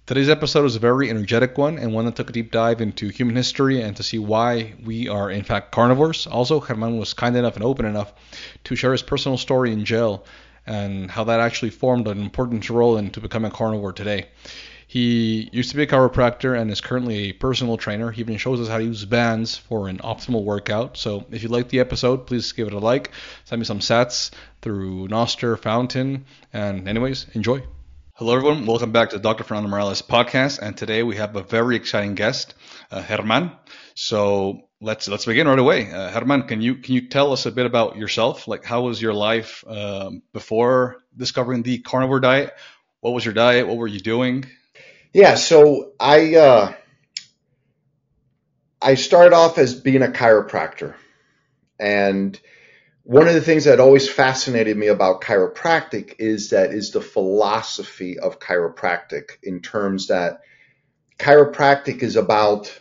Today's episode is a very energetic one and one that took a deep dive into human history and to see why we are in fact carnivores. Also, Herman was kind enough and open enough to share his personal story in jail and how that actually formed an important role into becoming a carnivore today. He used to be a chiropractor and is currently a personal trainer. He even shows us how to use bands for an optimal workout. So if you like the episode, please give it a like. Send me some sats through Noster, Fountain, and anyways, enjoy. Hello, everyone. Welcome back to the Dr. Fernando Morales podcast. And today we have a very exciting guest, Herman. So let's begin right away. Herman, can you tell us a bit about yourself? Like, how was your life before discovering the carnivore diet? What was your diet? What were you doing? Yeah, so I started off as being a chiropractor, and one of the things that always fascinated me about chiropractic is the philosophy of chiropractic, in terms that chiropractic is about,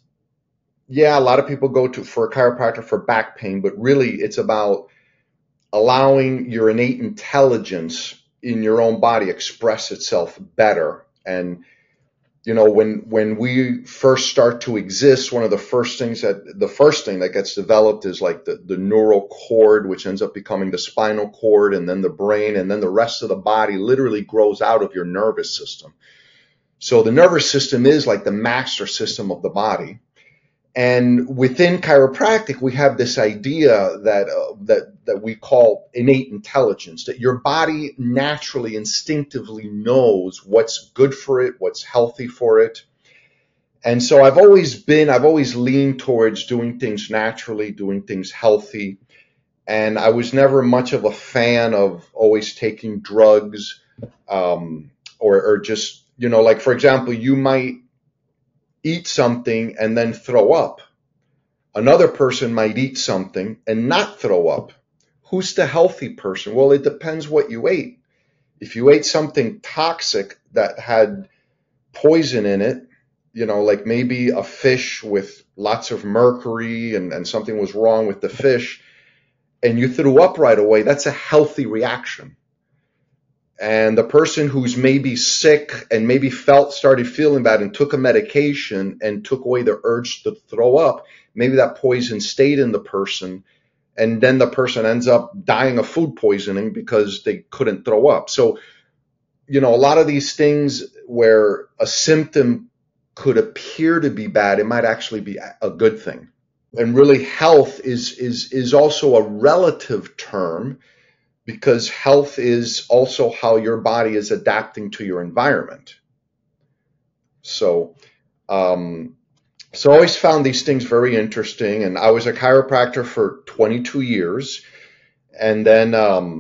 a lot of people go to for a chiropractor for back pain, but really it's about allowing your innate intelligence in your own body express itself better. And when we first start to exist, the first thing that gets developed is like the neural cord, which ends up becoming the spinal cord, and then the brain, and then the rest of the body literally grows out of your nervous system. So the nervous system is like the master system of the body. And within chiropractic, we have this idea that we call innate intelligence, that your body naturally, instinctively knows what's good for it, what's healthy for it. And so I've always leaned towards doing things naturally, doing things healthy. And I was never much of a fan of always taking drugs, or just, like, for example, you might eat something and then throw up. Another person might eat something and not throw up. Who's the healthy person? Well, it depends what you ate. If you ate something toxic that had poison in it, like maybe a fish with lots of mercury, and something was wrong with the fish, and you threw up right away, that's a healthy reaction. And the person who's maybe sick and maybe started feeling bad and took a medication and took away the urge to throw up, maybe that poison stayed in the person, and then the person ends up dying of food poisoning because they couldn't throw up. So, a lot of these things where a symptom could appear to be bad, it might actually be a good thing. And really, health is also a relative term, because health is also how your body is adapting to your environment. So I always found these things very interesting. And I was a chiropractor for 22 years. And then,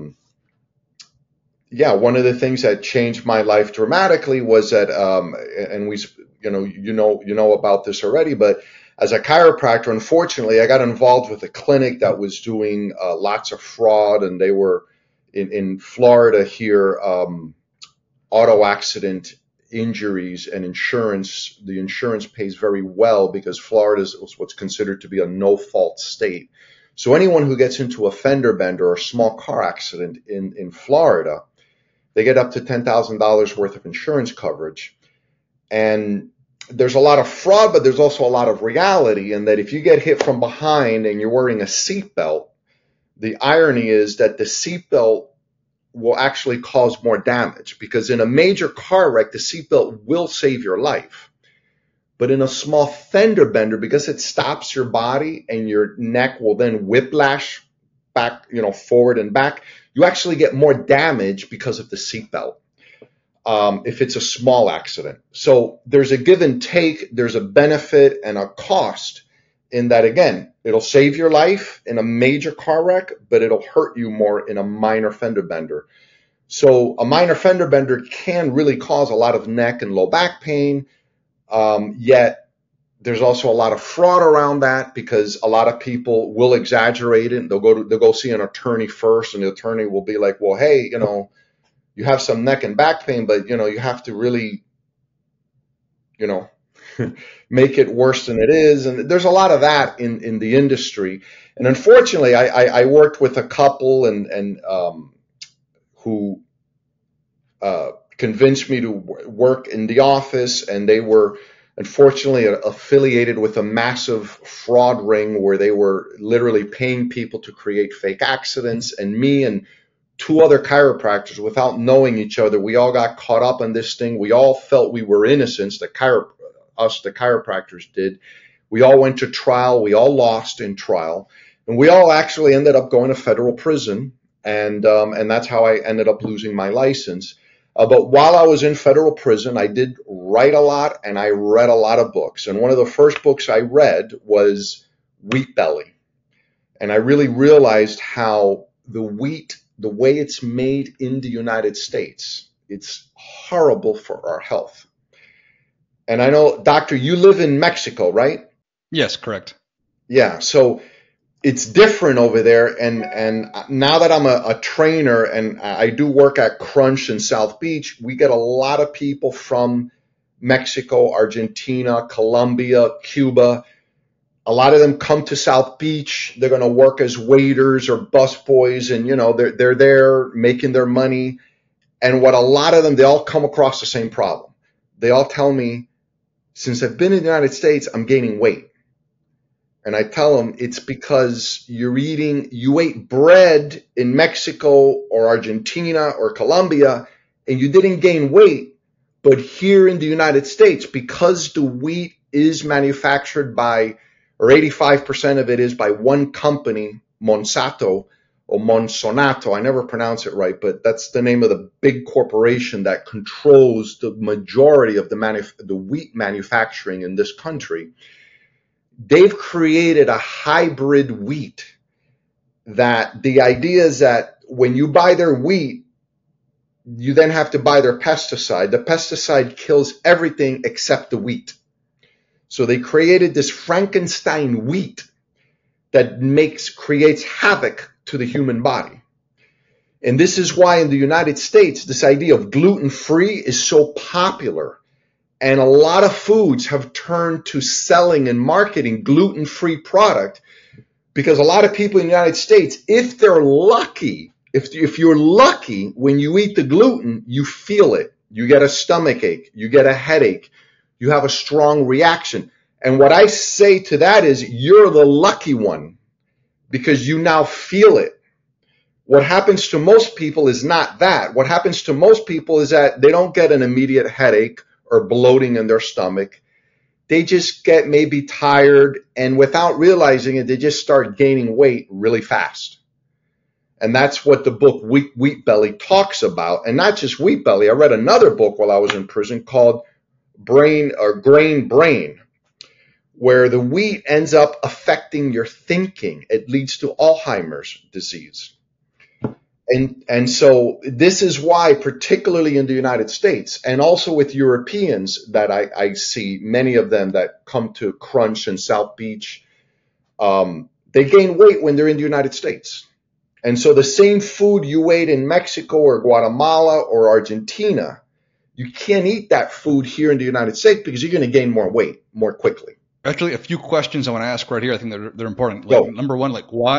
one of the things that changed my life dramatically was that, and we, you know about this already, but as a chiropractor, unfortunately, I got involved with a clinic that was doing lots of fraud, and they were in Florida here, auto accident injuries and insurance. The insurance pays very well because Florida is what's considered to be a no-fault state. So anyone who gets into a fender bender or a small car accident in Florida, they get up to $10,000 worth of insurance coverage. And there's a lot of fraud, but there's also a lot of reality, in that if you get hit from behind and you're wearing a seatbelt, the irony is that the seatbelt will actually cause more damage, because in a major car wreck, the seatbelt will save your life. But in a small fender bender, because it stops your body and your neck will then whiplash back, forward and back, you actually get more damage because of the seatbelt. If it's a small accident. So there's a give and take, there's a benefit and a cost, in that, again, it'll save your life in a major car wreck, but it'll hurt you more in a minor fender bender. So a minor fender bender can really cause a lot of neck and low back pain, yet there's also a lot of fraud around that, because a lot of people will exaggerate it. They'll go see an attorney first, and the attorney will be like, well, hey, you have some neck and back pain, but you have to really, make it worse than it is. And there's a lot of that in the industry. And unfortunately, I worked with a couple and who convinced me to work in the office, and they were unfortunately affiliated with a massive fraud ring where they were literally paying people to create fake accidents. And me and two other chiropractors, without knowing each other, we all got caught up in this thing. We all felt we were innocent. The chiropractors did. We all went to trial. We all lost in trial, and we all actually ended up going to federal prison. And that's how I ended up losing my license. But while I was in federal prison, I did write a lot, and I read a lot of books. And one of the first books I read was Wheat Belly. And I really realized how the wheat, the way it's made in the United States, it's horrible for our health. And I know, Doctor, you live in Mexico, right? Yes, correct. Yeah, so it's different over there, and now that I'm a trainer and I do work at Crunch in South Beach, we get a lot of people from Mexico, Argentina, Colombia, Cuba. A lot of them come to South Beach. They're going to work as waiters or busboys, and they're there making their money. And what a lot of them, they all come across the same problem. They all tell me, since I've been in the United States, I'm gaining weight. And I tell them it's because you ate bread in Mexico or Argentina or Colombia and you didn't gain weight. But here in the United States, because the wheat is manufactured by, or 85% of it is by one company, Monsanto or Monsonato, I never pronounce it right, but that's the name of the big corporation that controls the majority of the wheat manufacturing in this country. They've created a hybrid wheat that the idea is that when you buy their wheat, you then have to buy their pesticide. The pesticide kills everything except the wheat. So they created this Frankenstein wheat that creates havoc to the human body. And this is why in the United States, this idea of gluten-free is so popular. And a lot of foods have turned to selling and marketing gluten-free product because a lot of people in the United States, if they're lucky, if you're lucky, when you eat the gluten, you feel it. You get a stomach ache. You get a headache. You have a strong reaction. And what I say to that is you're the lucky one because you now feel it. What happens to most people is not that. What happens to most people is that they don't get an immediate headache or bloating in their stomach. They just get maybe tired, and without realizing it, they just start gaining weight really fast. And that's what the book Wheat Belly talks about. And not just Wheat Belly. I read another book while I was in prison called Grain Brain, where the wheat ends up affecting your thinking. It leads to Alzheimer's disease. And so this is why, particularly in the United States and also with Europeans that I see, many of them that come to Crunch in South Beach, they gain weight when they're in the United States. And so the same food you ate in Mexico or Guatemala or Argentina, you can't eat that food here in the United States because you're going to gain more weight more quickly. Actually, a few questions I want to ask right here. I think they're important. Number one,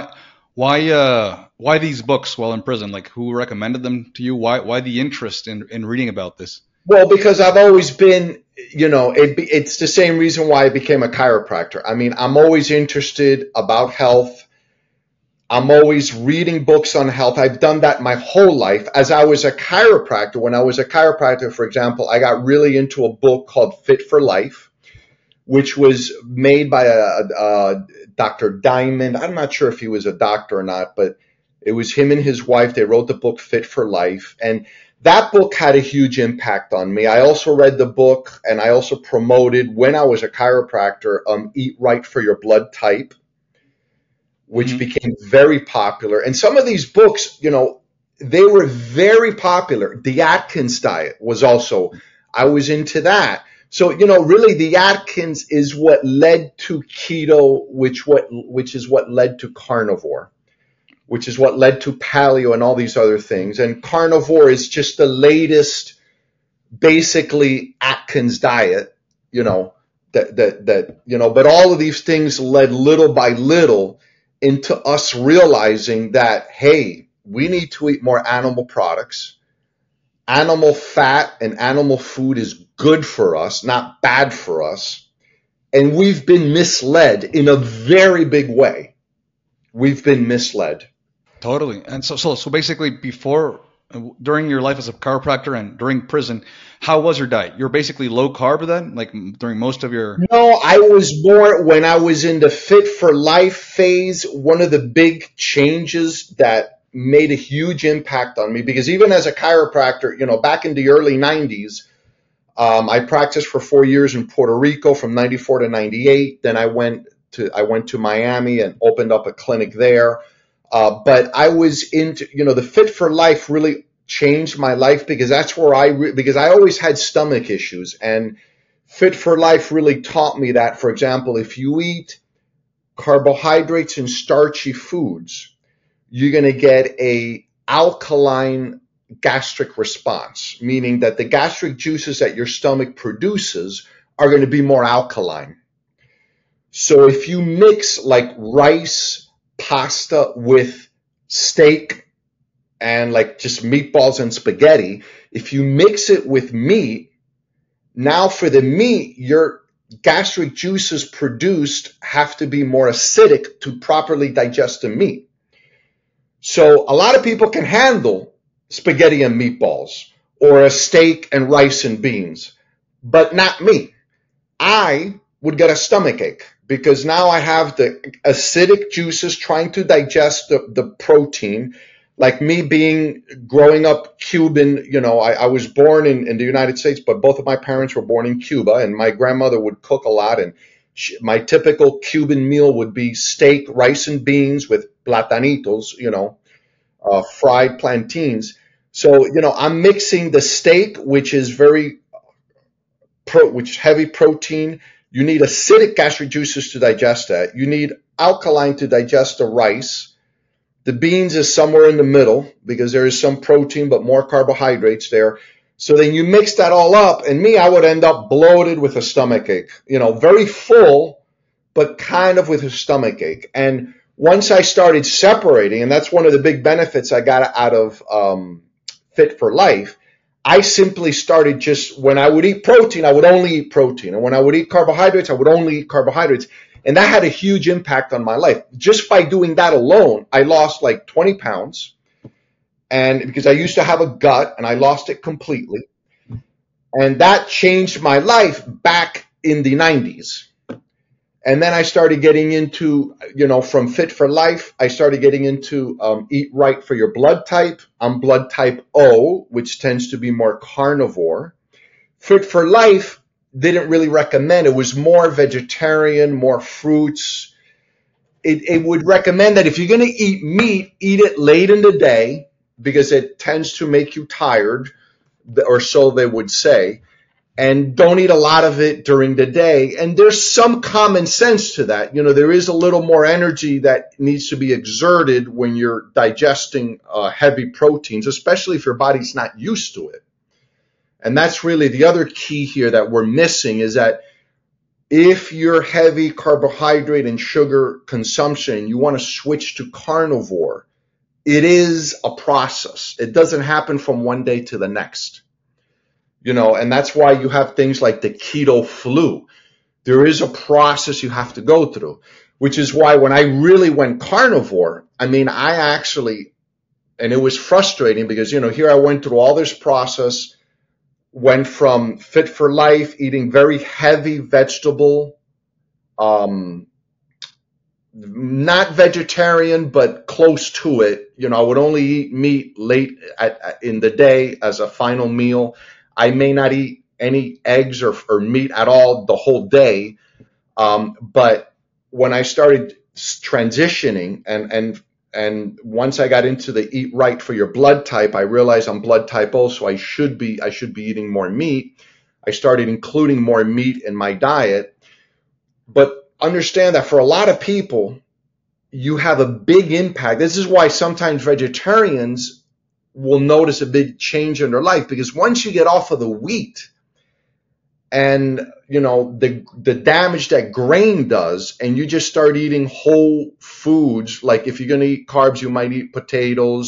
why these books while in prison? Like, who recommended them to you? Why the interest in reading about this? Well, because I've always been, it's the same reason why I became a chiropractor. I mean, I'm always interested about health. I'm always reading books on health. I've done that my whole life. As I was a chiropractor, when I was a chiropractor, for example, I got really into a book called Fit for Life, which was made by a Dr. Diamond. I'm not sure if he was a doctor or not, but it was him and his wife. They wrote the book Fit for Life. And that book had a huge impact on me. I also read the book, and I also promoted, when I was a chiropractor, Eat Right for Your Blood Type, which became very popular. And some of these books, they were very popular. The Atkins diet was also, I was into that. So, really the Atkins is what led to keto, which is what led to carnivore, which is what led to paleo and all these other things. And carnivore is just the latest, basically Atkins diet, but all of these things led little by little into us realizing that, hey, we need to eat more animal products. animal fat and animal food is good for us, not bad for us. And we've been misled in a very big way. We've been misled. Totally. And so basically, during your life as a chiropractor and during prison, how was your diet? You're basically low carb then, like during most of your. No, I was more, when I was in the Fit for Life phase, one of the big changes that made a huge impact on me, because even as a chiropractor, back in the early 90s, I practiced for 4 years in Puerto Rico from 94 to 98. Then I went to Miami and opened up a clinic there. But I was into, the Fit for Life really changed my life, because that's where because I always had stomach issues, and Fit for Life really taught me that, for example, if you eat carbohydrates and starchy foods, you're going to get a alkaline gastric response, meaning that the gastric juices that your stomach produces are going to be more alkaline. So if you mix like rice, pasta with steak and like just meatballs and spaghetti, if you mix it with meat, now for the meat, your gastric juices produced have to be more acidic to properly digest the meat. So a lot of people can handle spaghetti and meatballs or a steak and rice and beans, but not me. I would get a stomach ache because now I have the acidic juices trying to digest the protein. Like me growing up Cuban, I was born in the United States, but both of my parents were born in Cuba, and my grandmother would cook a lot. And my typical Cuban meal would be steak, rice and beans with platanitos, fried plantains. So, I'm mixing the steak, which is which is heavy protein. You need acidic gastric juices to digest that. You need alkaline to digest the rice. The beans is somewhere in the middle because there is some protein but more carbohydrates there. So then you mix that all up, and I would end up bloated with a stomach ache, very full, but kind of with a stomach ache. And once I started separating, and that's one of the big benefits I got out of Fit for Life, I simply started when I would eat protein, I would only eat protein. And when I would eat carbohydrates, I would only eat carbohydrates. And that had a huge impact on my life. Just by doing that alone, I lost like 20 pounds. And because I used to have a gut and I lost it completely. And that changed my life back in the 90s. And then I started getting into, from Fit for Life, I started getting into Eat Right for your blood type. I'm blood type O, which tends to be more carnivore. Fit for Life didn't really recommend. It was more vegetarian, more fruits. It would recommend that if you're going to eat meat, eat it late in the day because it tends to make you tired, or so they would say. And don't eat a lot of it during the day. And there's some common sense to that. There is a little more energy that needs to be exerted when you're digesting heavy proteins, especially if your body's not used to it. And that's really the other key here that we're missing, is that if you're heavy carbohydrate and sugar consumption, you want to switch to carnivore, it is a process. It doesn't happen from one day to the next. And that's why you have things like the keto flu. There is a process you have to go through, which is why when I really went carnivore, and it was frustrating because, here I went through all this process, went from Fit for Life, eating very heavy vegetable, not vegetarian, but close to it. I would only eat meat late in the day as a final meal. I may not eat any eggs or meat at all the whole day. But when I started transitioning and once I got into the Eat Right for your blood type, I realized I'm blood type O, so I should be eating more meat. I started including more meat in my diet. But understand that for a lot of people, you have a big impact. This is why sometimes vegetarians will notice a big change in their life, because once you get off of the wheat and the damage that grain does, and you just start eating whole foods, like if you're going to eat carbs, you might eat potatoes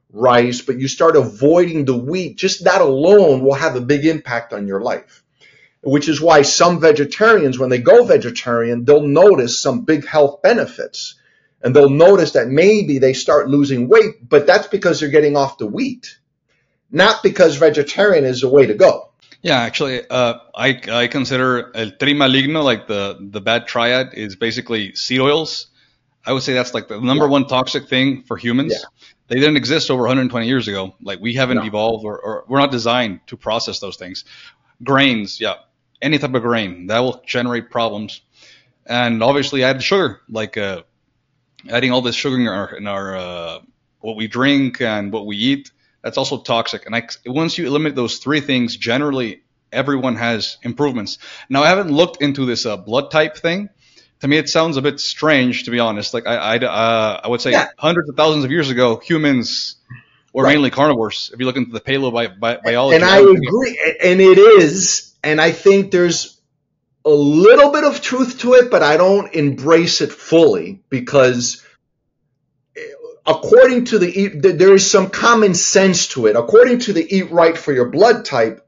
rice, but you start avoiding the wheat, just that alone will have a big impact on your life. Which is why some vegetarians, when they go vegetarian, they'll notice some big health benefits. And they'll notice that maybe they start losing weight, but that's because they're getting off the wheat, not because vegetarian is the way to go. Yeah, actually, I consider el trimaligno, like the bad triad, is basically seed oils. I would say that's like the number one toxic thing for humans. Yeah. They didn't exist over 120 years ago. Like we haven't No. evolved or we're not designed to process those things. Grains, yeah, any type of grain that will generate problems. And obviously added sugar, like adding all this sugar in our what we drink and what we eat. That's also toxic. And once you eliminate those three things, generally everyone has improvements. Now I haven't looked into this blood type thing. To me, it sounds a bit strange, to be honest. Like I would say hundreds of thousands of years ago, humans were mainly carnivores. If you look into the paleobiology. And I agree. And it is. And I think there's a little bit of truth to it, but I don't embrace it fully because according to there is some common sense to it. According to the Eat Right for Your blood type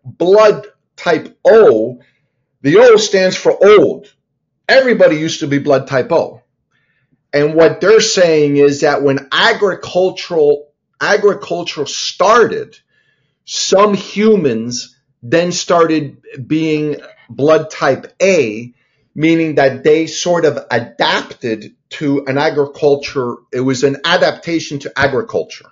O, the O stands for old. Everybody used to be blood type O. And what they're saying is that when agriculture started, some humans then started being blood type A, meaning that they sort of adapted to an agriculture. It was an adaptation to agriculture.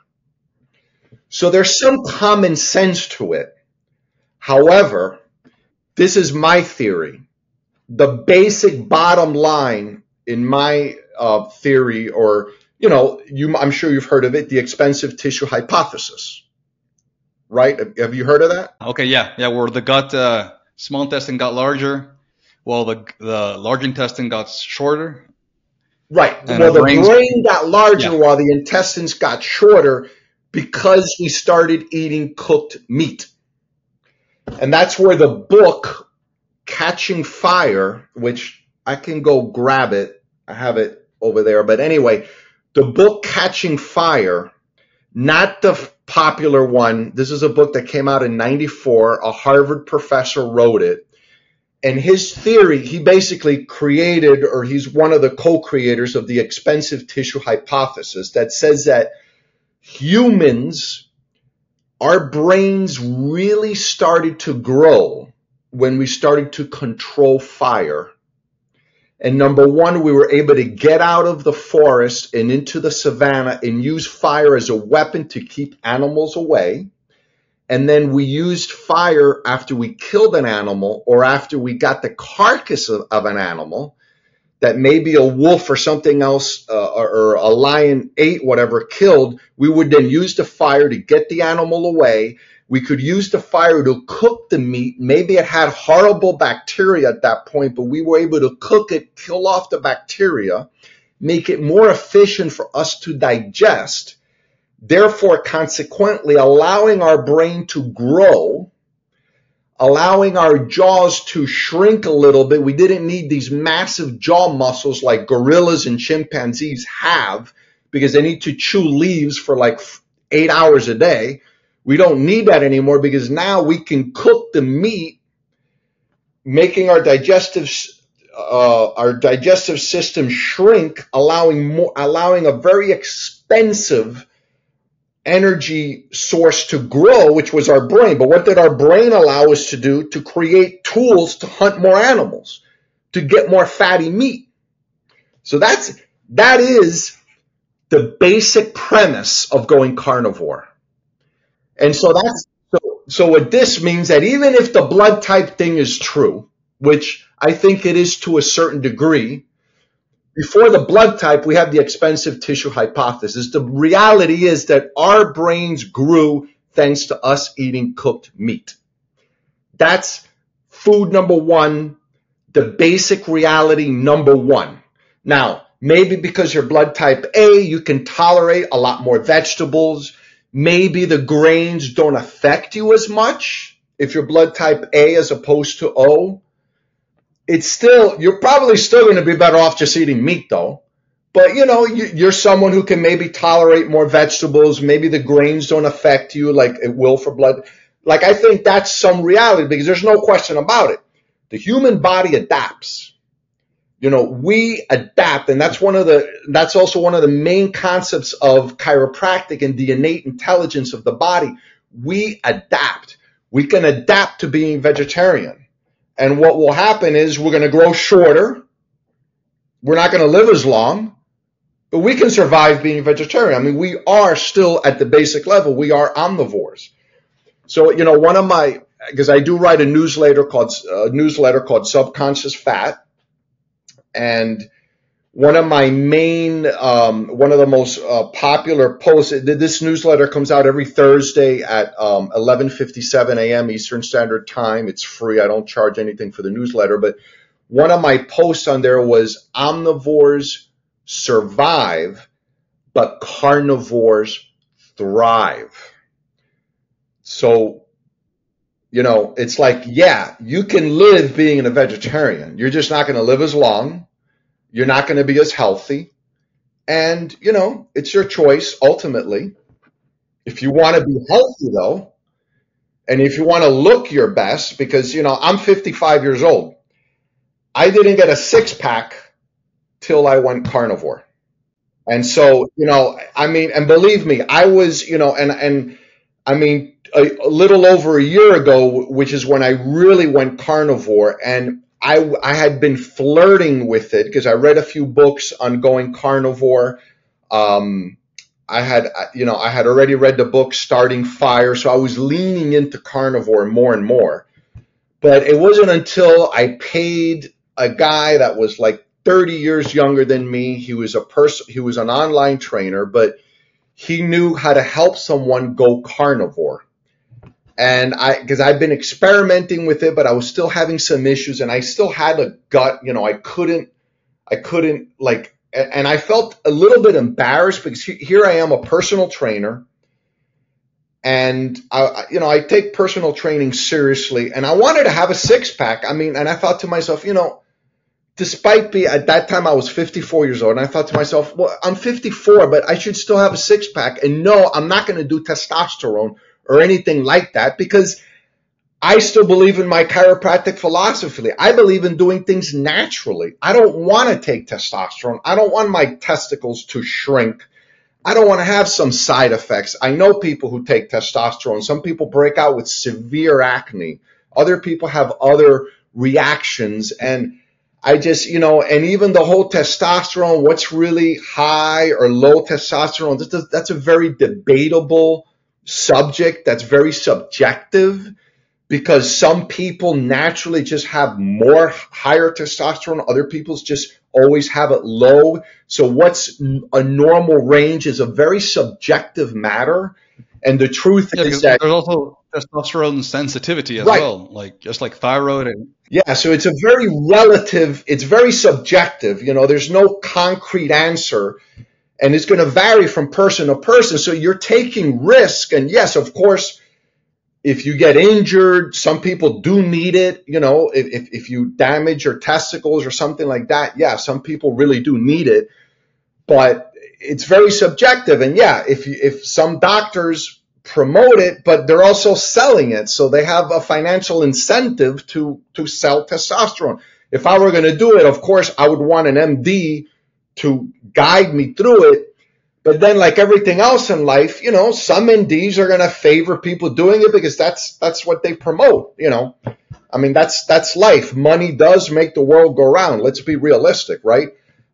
So there's some common sense to it. However, this is my theory. The basic bottom line in my theory, or, I'm sure you've heard of it, the expensive tissue hypothesis. Right? Have you heard of that? Okay, yeah, where the gut, small intestine got larger, while the large intestine got shorter. Right. Well, the brain got larger while the intestines got shorter because we started eating cooked meat. And that's where the book Catching Fire, which I can go grab it. I have it over there. But anyway, the book Catching Fire, not the popular one. This is a book that came out in 1994. A Harvard professor wrote it. And his theory, he basically created, or he's one of the co-creators of the expensive tissue hypothesis that says that humans, our brains really started to grow when we started to control fire. And number one, we were able to get out of the forest and into the savannah and use fire as a weapon to keep animals away. And then we used fire after we killed an animal or after we got the carcass of an animal that maybe a wolf or something else or a lion ate, whatever, killed. We would then use the fire to get the animal away. We could use the fire to cook the meat. Maybe it had horrible bacteria at that point, but we were able to cook it, kill off the bacteria, make it more efficient for us to digest, therefore consequently allowing our brain to grow, allowing our jaws to shrink a little bit. We didn't need these massive jaw muscles like gorillas and chimpanzees have because they need to chew leaves for like 8 hours a day. We don't need that anymore because now we can cook the meat, making our digestive system shrink, allowing a very expensive energy source to grow, which was our brain. But what did our brain allow us to do? To create tools to hunt more animals, to get more fatty meat. So that is the basic premise of going carnivore. And so what this means that even if the blood type thing is true, which I think it is to a certain degree, before the blood type, we have the expensive tissue hypothesis. The reality is that our brains grew thanks to us eating cooked meat. That's food number one, the basic reality number one. Now, maybe because you're blood type A, you can tolerate a lot more vegetables. Maybe the grains don't affect you as much if you're blood type A as opposed to O. You're probably still going to be better off just eating meat though. But you're someone who can maybe tolerate more vegetables. Maybe the grains don't affect you like it will for blood. Like, I think that's some reality, because there's no question about it. The human body adapts. We adapt, and that's also one of the main concepts of chiropractic and the innate intelligence of the body. We adapt. We can adapt to being vegetarian. And what will happen is we're going to grow shorter. We're not going to live as long, but we can survive being vegetarian. I mean, we are still at the basic level. We are omnivores. So, because I do write a newsletter called Subconscious Fat. And one of the most popular posts, this newsletter comes out every Thursday at 11:57 a.m. Eastern Standard Time. It's free. I don't charge anything for the newsletter. But one of my posts on there was omnivores survive, but carnivores thrive. So, it's like, yeah, you can live being a vegetarian. You're just not going to live as long. You're not going to be as healthy. And, it's your choice ultimately. If you want to be healthy, though, and if you want to look your best, because, I'm 55 years old. I didn't get a six-pack till I went carnivore. And so, and believe me, I was, a little over a year ago, which is when I really went carnivore, and I had been flirting with it because I read a few books on going carnivore. I had already read the book Starting Fire, so I was leaning into carnivore more and more. But it wasn't until I paid a guy that was like 30 years younger than me. He was an online trainer, but he knew how to help someone go carnivore. And because I've been experimenting with it, but I was still having some issues, and I still had a gut, I couldn't and I felt a little bit embarrassed because here I am, a personal trainer, and I take personal training seriously, and I wanted to have a six-pack. And I thought to myself, despite at that time I was 54 years old, and I thought to myself, well, I'm 54, but I should still have a six-pack. And no, I'm not going to do testosterone or anything like that, because I still believe in my chiropractic philosophy. I believe in doing things naturally. I don't want to take testosterone. I don't want my testicles to shrink. I don't want to have some side effects. I know people who take testosterone. Some people break out with severe acne. Other people have other reactions. And I just, and even the whole testosterone, what's really high or low testosterone, that's a very debatable subject. That's very subjective, because some people naturally just have higher testosterone. Other people just always have it low. So what's a normal range is a very subjective matter. And the truth is that there's also testosterone sensitivity as well, just like thyroid. Yeah, so it's a very relative, it's very subjective. There's no concrete answer. And it's going to vary from person to person. So you're taking risk. And yes, of course, if you get injured, some people do need it. If you damage your testicles or something like that, yeah, some people really do need it. But it's very subjective. And yeah, if some doctors promote it, but they're also selling it, so they have a financial incentive to sell testosterone. If I were going to do it, of course, I would want an MD to guide me through it. But then, like everything else in life, some MDs are going to favor people doing it because that's what they promote. That's life. Money does make the world go round. Let's be realistic, right?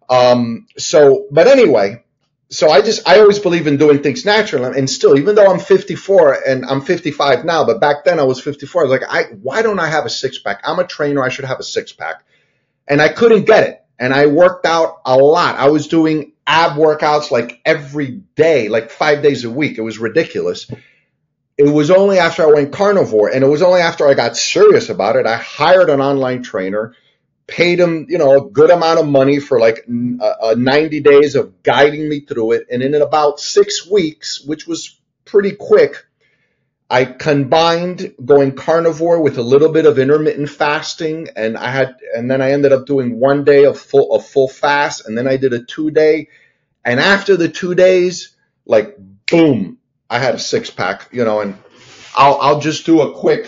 But anyway, so I always believe in doing things naturally. And still, even though I'm 54 and I'm 55 now, but back then I was 54, I was like, why don't I have a six-pack? I'm a trainer. I should have a six-pack. And I couldn't get it. And I worked out a lot. I was doing ab workouts like every day, like 5 days a week. It was ridiculous. It was only after I went carnivore, and it was only after I got serious about it, I hired an online trainer, paid him, a good amount of money for like 90 days of guiding me through it. And in about 6 weeks, which was pretty quick, I combined going carnivore with a little bit of intermittent fasting, and then I ended up doing 1 day of full fast, and then I did a 2 day. And after the 2 days, like boom, I had a 6-pack, and I'll just do a quick,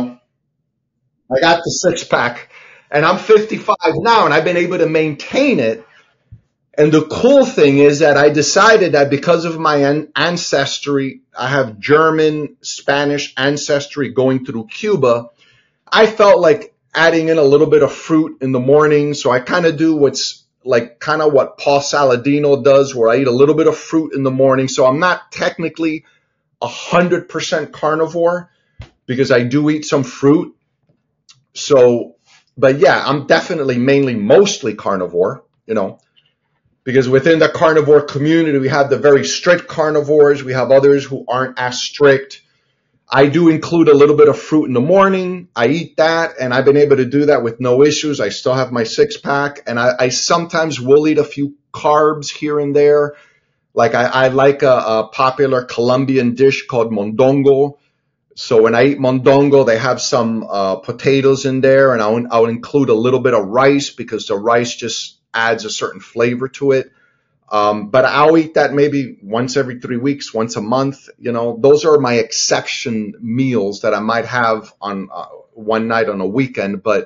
I got the 6-pack, and I'm 55 now, and I've been able to maintain it. And the cool thing is that I decided that because of my ancestry, I have German, Spanish ancestry going through Cuba. I felt like adding in a little bit of fruit in the morning. So I kind of do what's like kind of what Paul Saladino does, where I eat a little bit of fruit in the morning. So I'm not technically 100% carnivore because I do eat some fruit. So, but yeah, I'm definitely mostly carnivore, because within the carnivore community, we have the very strict carnivores. We have others who aren't as strict. I do include a little bit of fruit in the morning. I eat that, and I've been able to do that with no issues. I still have my 6-pack, and I sometimes will eat a few carbs here and there. Like I like a popular Colombian dish called mondongo. So when I eat mondongo, they have some potatoes in there, and I'll include a little bit of rice because the rice just adds a certain flavor to it. But I'll eat that maybe once every 3 weeks, once a month. Those are my exception meals that I might have on one night on a weekend. But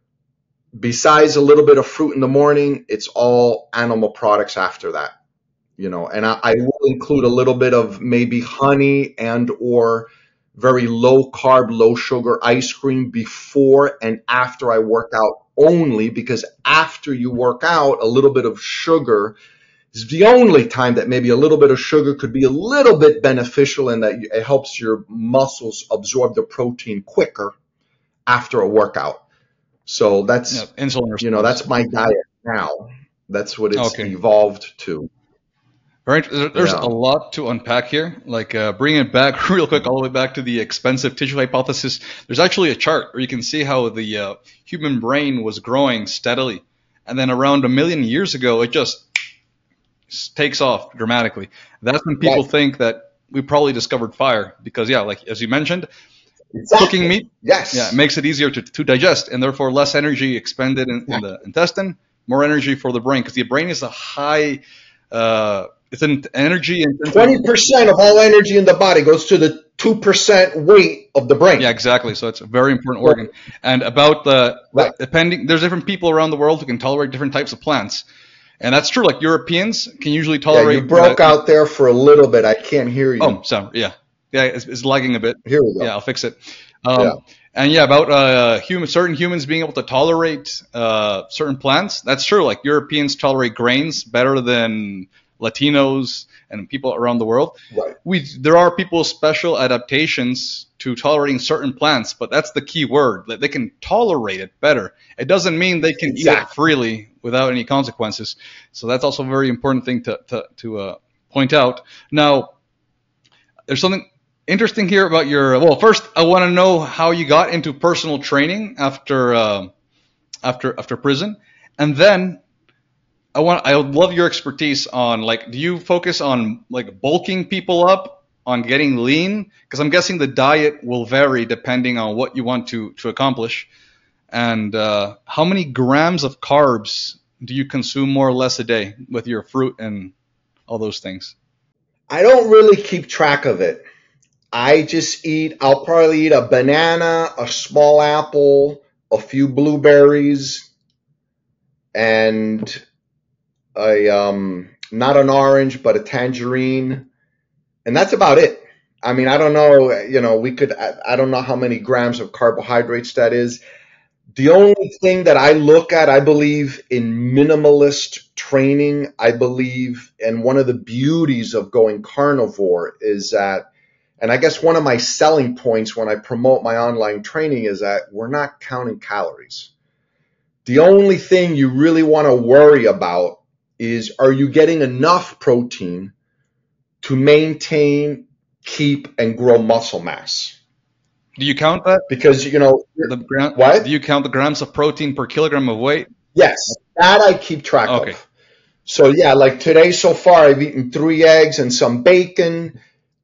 besides a little bit of fruit in the morning, it's all animal products after that. And I will include a little bit of maybe honey and or very low carb, low sugar ice cream before and after I work out, only because after you work out, a little bit of sugar is the only time that maybe a little bit of sugar could be a little bit beneficial, in that it helps your muscles absorb the protein quicker after a workout. So that's, insulin response. That's my diet now. That's what it's evolved to. Right. There's a lot to unpack here. Like bringing it back real quick, all the way back to the expensive tissue hypothesis. There's actually a chart where you can see how the human brain was growing steadily, and then around 1 million years ago, it just takes off dramatically. That's when people think that we probably discovered fire, because like as you mentioned, cooking meat, it makes it easier to digest, and therefore less energy expended in the intestine, more energy for the brain, because the brain is a high. It's an energy. 20% of all energy in the body goes to the 2% weight of the brain. Yeah, exactly. So it's a very important organ. And about depending, there's different people around the world who can tolerate different types of plants. And that's true. Like Europeans can usually tolerate. Yeah, you broke out there for a little bit. I can't hear you. Oh, so yeah, it's lagging a bit. Here we go. Yeah, I'll fix it. And about certain humans being able to tolerate certain plants. That's true. Like Europeans tolerate grains better than Latinos and people around the world. Right. There are people with special adaptations to tolerating certain plants, but that's the key word. That they can tolerate it better. It doesn't mean they can eat it freely without any consequences. So that's also a very important thing to point out. Now, there's something interesting here about your. Well, first, I want to know how you got into personal training after prison, and then I would love your expertise on, like, do you focus on like bulking people up, on getting lean? Because I'm guessing the diet will vary depending on what you want to accomplish. And how many grams of carbs do you consume more or less a day with your fruit and all those things? I don't really keep track of it. I'll probably eat a banana, a small apple, a few blueberries, and not an orange, but a tangerine. And that's about it. I mean, I don't know, I don't know how many grams of carbohydrates that is. The only thing that I look at, I believe in minimalist training. I believe, and one of the beauties of going carnivore is that, and I guess one of my selling points when I promote my online training is that we're not counting calories. The only thing you really want to worry about is, are you getting enough protein to maintain, keep, and grow muscle mass? Do you count that? Because, what? Do you count the grams of protein per kilogram of weight? Yes, that I keep track of. So yeah, like today so far, I've eaten 3 eggs and some bacon,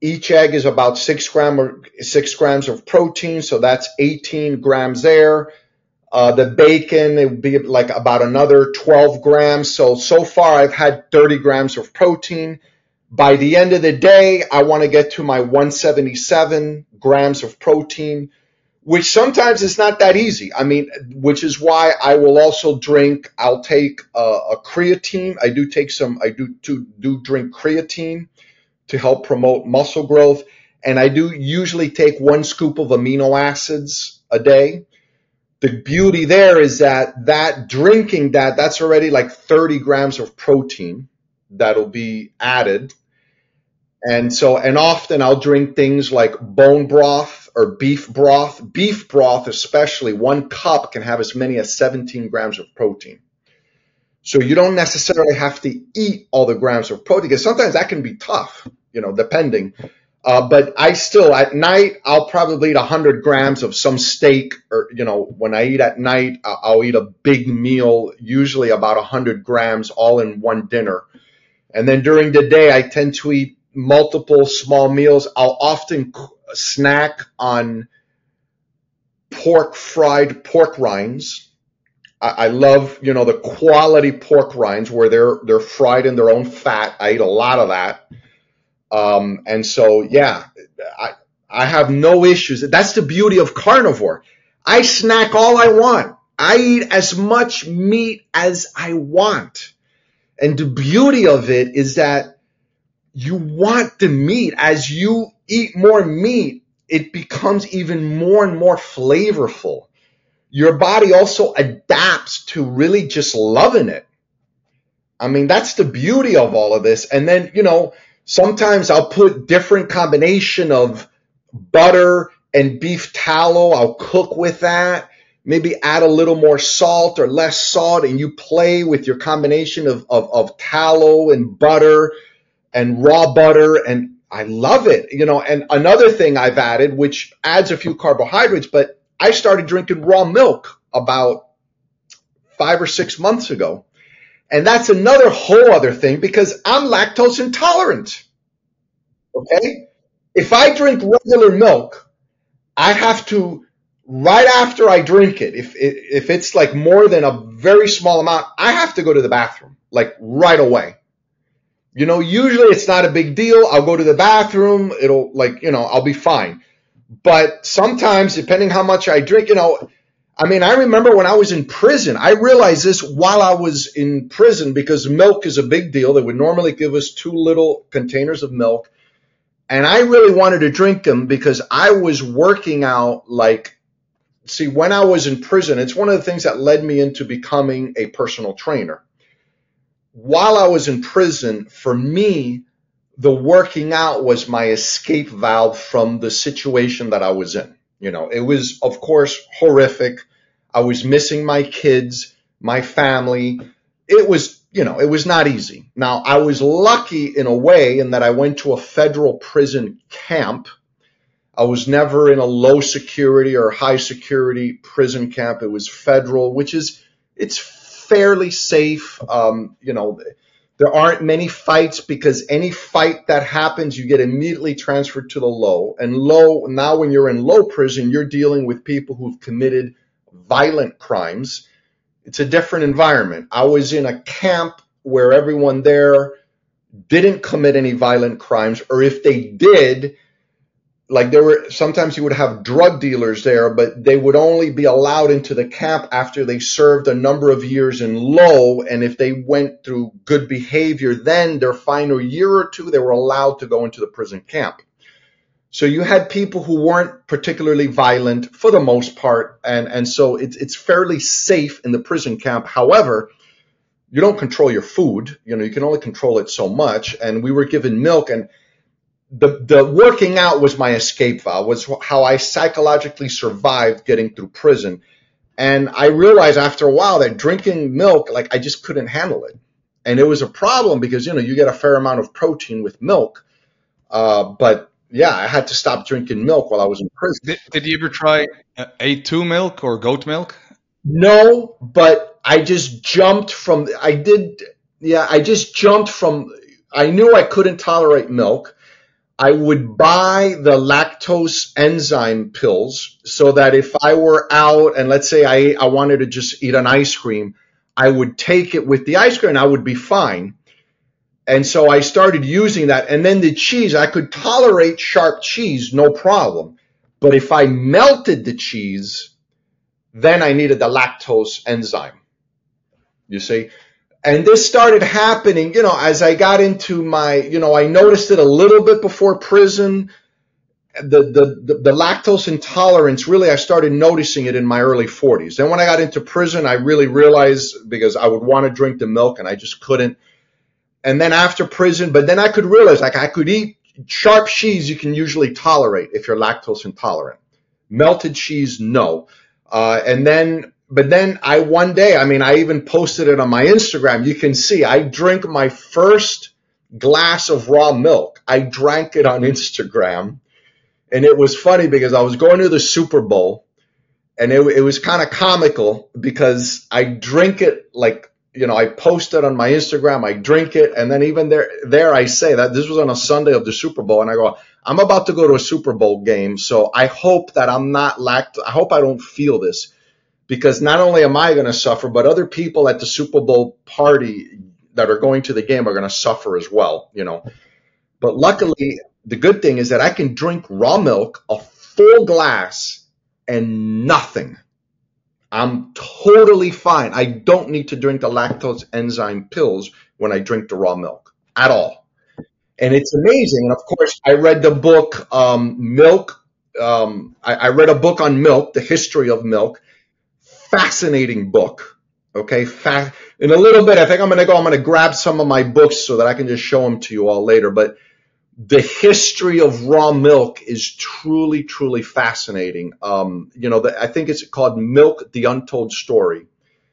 Each egg is about 6 grams of protein, so that's 18 grams there. The bacon, it would be like about another 12 grams. So far I've had 30 grams of protein. By the end of the day, I want to get to my 177 grams of protein, which sometimes is not that easy. I mean, which is why I will also I'll take a creatine. I do drink creatine to help promote muscle growth. And I do usually take 1 scoop of amino acids a day. The beauty there is that drinking that's already like 30 grams of protein that'll be added. And often I'll drink things like bone broth or beef broth. Beef broth, especially 1 cup can have as many as 17 grams of protein. So you don't necessarily have to eat all the grams of protein, because sometimes that can be tough, depending. But I still, at night, I'll probably eat 100 grams of some steak, or, when I eat at night, I'll eat a big meal, usually about 100 grams, all in one dinner. And then during the day, I tend to eat multiple small meals. I'll often snack on fried pork rinds. I love, the quality pork rinds where they're fried in their own fat. I eat a lot of that. I have no issues. That's the beauty of carnivore. I snack all I want. I eat as much meat as I want. And the beauty of it is that you want the meat. As you eat more meat, it becomes even more and more flavorful. Your body also adapts to really just loving it. I mean, that's the beauty of all of this. And then, sometimes I'll put different combination of butter and beef tallow. I'll cook with that. Maybe add a little more salt or less salt, and you play with your combination of tallow and butter and raw butter. And I love it. And another thing I've added, which adds a few carbohydrates, but I started drinking raw milk about 5 or 6 months ago. And that's another whole other thing, because I'm lactose intolerant. Okay? If I drink regular milk, I have to, right after I drink it, if it's like more than a very small amount, I have to go to the bathroom, like right away. Usually it's not a big deal. I'll go to the bathroom. It'll I'll be fine. But sometimes, depending how much I drink, I remember when I was in prison, I realized this while I was in prison, because milk is a big deal. They would normally give us 2 little containers of milk. And I really wanted to drink them because I was working out when I was in prison, it's one of the things that led me into becoming a personal trainer. While I was in prison, for me, the working out was my escape valve from the situation that I was in. It was, of course, horrific. I was missing my kids, my family. It was not easy. Now, I was lucky in a way in that I went to a federal prison camp. I was never in a low security or high security prison camp. It was federal, it's fairly safe. There aren't many fights, because any fight that happens, you get immediately transferred to the low. And now when you're in low prison, you're dealing with people who've committed violent crimes. It's a different environment. I was in a camp where everyone there didn't commit any violent crimes, or if they did, sometimes you would have drug dealers there, but they would only be allowed into the camp after they served a number of years in low. And if they went through good behavior, then their final year or 2, they were allowed to go into the prison camp. So you had people who weren't particularly violent for the most part. And so it's fairly safe in the prison camp. However, you don't control your food. You can only control it so much. And we were given milk, and the working out was my escape valve, was how I psychologically survived getting through prison. And I realized after a while that drinking milk, I just couldn't handle it. And it was a problem because, you get a fair amount of protein with milk. But yeah, I had to stop drinking milk while I was in prison. Did you ever try A2 milk or goat milk? No, but I just jumped from, I knew I couldn't tolerate milk. I would buy the lactose enzyme pills so that if I were out and let's say I wanted to just eat an ice cream, I would take it with the ice cream and I would be fine. And so I started using that. And then the cheese, I could tolerate sharp cheese, no problem. But if I melted the cheese, then I needed the lactose enzyme. You see? And this started happening, as I got into my, I noticed it a little bit before prison. The lactose intolerance, really, I started noticing it in my early 40s. Then when I got into prison, I really realized because I would want to drink the milk and I just couldn't. And then after prison, but then I could realize like I could eat sharp cheese you can usually tolerate if you're lactose intolerant. Melted cheese, no. But then one day, I even posted it on my Instagram. You can see I drink my first glass of raw milk. I drank it on Instagram. And it was funny because I was going to the Super Bowl and it was kind of comical because I drink it like, I post it on my Instagram, I drink it, and then even there I say that this was on a Sunday of the Super Bowl, and I go, I'm about to go to a Super Bowl game, so I hope that I hope I don't feel this, because not only am I going to suffer, but other people at the Super Bowl party that are going to the game are going to suffer as well, But luckily, the good thing is that I can drink raw milk, a full glass, and nothing. I'm totally fine. I don't need to drink the lactose enzyme pills when I drink the raw milk at all. And it's amazing. And of course, I read the book, Milk. I read a book on milk, the history of milk. Fascinating book. Okay. In a little bit, I think I'm going to grab some of my books so that I can just show them to you all later. But the history of raw milk is truly, truly fascinating. I think it's called Milk, the Untold Story.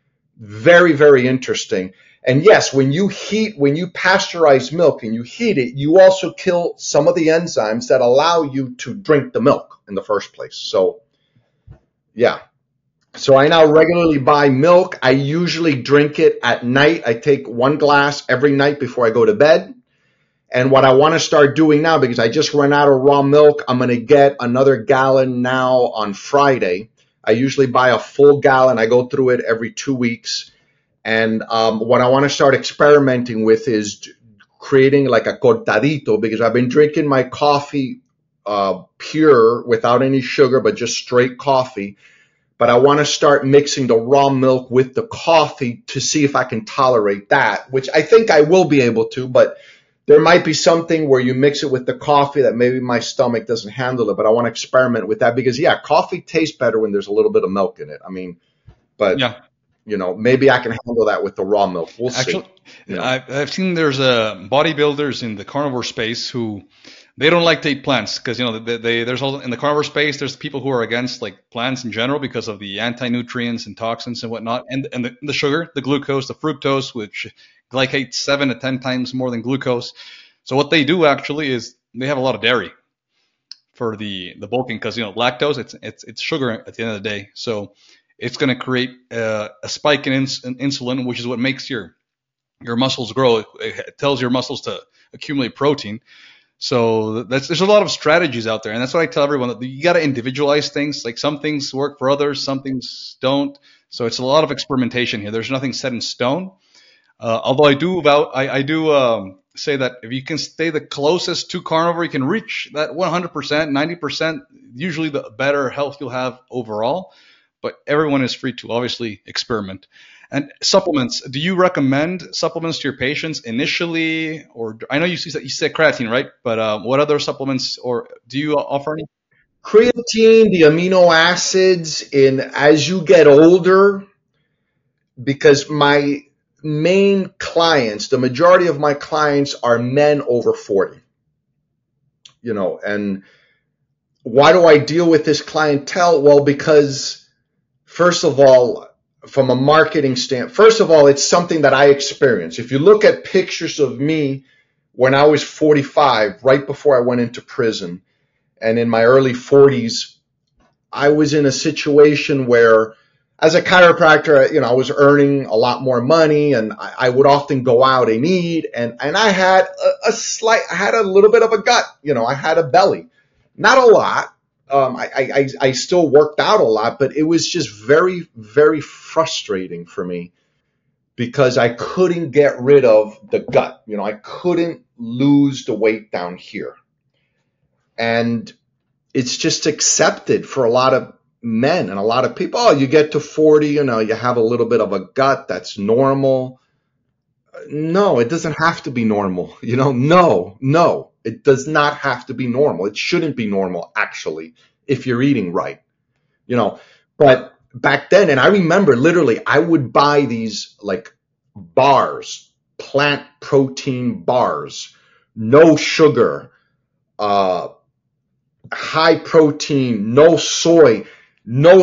Very, very interesting. And yes, when you pasteurize milk and you heat it, you also kill some of the enzymes that allow you to drink the milk in the first place. So, yeah. So I now regularly buy milk. I usually drink it at night. I take one glass every night before I go to bed. And what I want to start doing now, because I just ran out of raw milk, I'm going to get another gallon now on Friday. I usually buy a full gallon. I go through it every 2 weeks. And what I want to start experimenting with is creating like a cortadito, because I've been drinking my coffee pure without any sugar, but just straight coffee. But I want to start mixing the raw milk with the coffee to see if I can tolerate that, which I think I will be able to, but there might be something where you mix it with the coffee that maybe my stomach doesn't handle it, but I want to experiment with that because, coffee tastes better when there's a little bit of milk in it. Maybe I can handle that with the raw milk. We'll see. I've seen there's bodybuilders in the carnivore space who they don't like to eat plants because, there's also in the carnivore space, there's people who are against like plants in general because of the anti-nutrients and toxins and whatnot, and the sugar, the glucose, the fructose, which glycates 7 to 10 times more than glucose. So what they do actually is they have a lot of dairy for the bulking because lactose it's sugar at the end of the day. So it's going to create a spike in insulin, which is what makes your muscles grow. It tells your muscles to accumulate protein. So there's a lot of strategies out there, and that's what I tell everyone, that you got to individualize things. Like some things work for others, some things don't. So it's a lot of experimentation here. There's nothing set in stone. Although I do say that if you can stay the closest to carnivore, you can reach that 100%, 90%, usually the better health you'll have overall. But everyone is free to obviously experiment. And supplements, do you recommend supplements to your patients initially? Or I know you said creatine, right? But what other supplements, or do you offer any? Creatine, the amino acids as you get older, because my main clients, the majority of my clients are men over 40, and why do I deal with this clientele? Well, because first of all, from a marketing standpoint, first of all, it's something that I experienced. If you look at pictures of me when I was 45, right before I went into prison, and in my early 40s, I was in a situation where as a chiropractor, I was earning a lot more money, and I would often go out and eat, and I had I had a little bit of a gut, I had a belly, not a lot. I still worked out a lot, but it was just very, very frustrating for me because I couldn't get rid of the gut. I couldn't lose the weight down here. And it's just accepted for a lot of men and a lot of people. Oh, you get to 40, you have a little bit of a gut. That's normal. No, it doesn't have to be normal. No, it does not have to be normal. It shouldn't be normal, actually, if you're eating right, but back then, and I remember literally, I would buy these like bars, plant protein bars, no sugar, high protein, no soy, no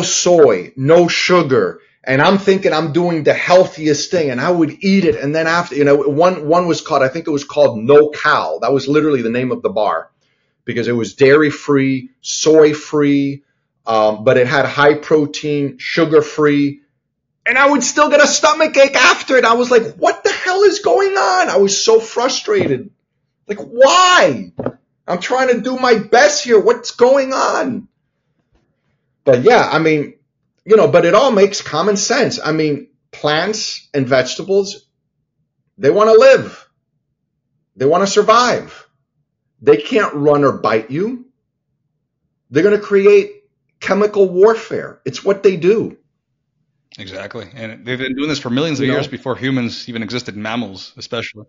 sugar. And I'm thinking I'm doing the healthiest thing, and I would eat it. And then after, one was called, I think it was called No Cow. That was literally the name of the bar because it was dairy free, soy free, but it had high protein, sugar free. And I would still get a stomach ache after it. I was like, what the hell is going on? I was so frustrated. Like, why? I'm trying to do my best here. What's going on? But yeah, I mean, but it all makes common sense. I mean, plants and vegetables, they want to live. They want to survive. They can't run or bite you. They're going to create chemical warfare. It's what they do. Exactly. And they've been doing this for millions of years before humans even existed, mammals especially.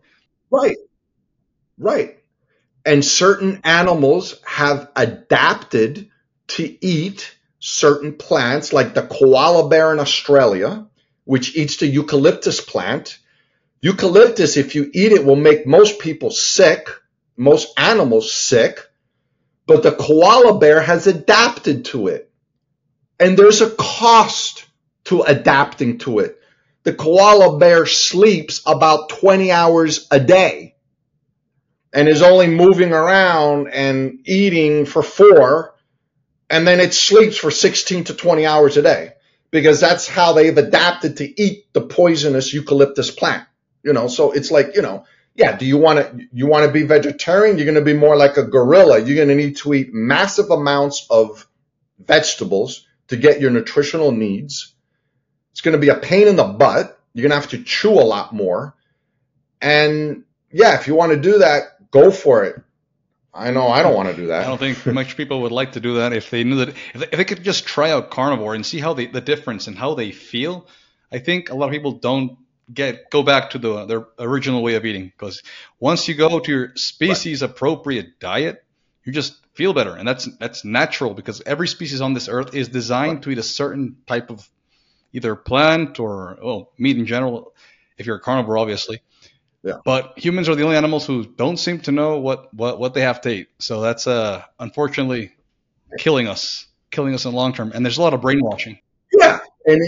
Right. And certain animals have adapted to eat certain plants, like the koala bear in Australia, which eats the eucalyptus plant. Eucalyptus, if you eat it, will make most people sick, most animals sick, but the koala bear has adapted to it. And there's a cost to adapting to it. The koala bear sleeps about 20 hours a day and is only moving around and eating for 4, and then it sleeps for 16 to 20 hours a day because that's how they've adapted to eat the poisonous eucalyptus plant. So it's like, yeah, do you want to be vegetarian? You're going to be more like a gorilla. You're going to need to eat massive amounts of vegetables to get your nutritional needs. It's going to be a pain in the butt. You're going to have to chew a lot more. And yeah, if you want to do that, go for it. I know I don't want to do that. I don't think much people would like to do that if they knew that if they could just try out carnivore and see how the difference and how they feel. I think a lot of people don't go back to their original way of eating, because once you go to your species appropriate diet, you just feel better, and that's natural because every species on this earth is designed to eat a certain type of either plant or meat in general. If you're a carnivore, obviously. Yeah. But humans are the only animals who don't seem to know what they have to eat. So that's unfortunately killing us in the long term. And there's a lot of brainwashing. Yeah, and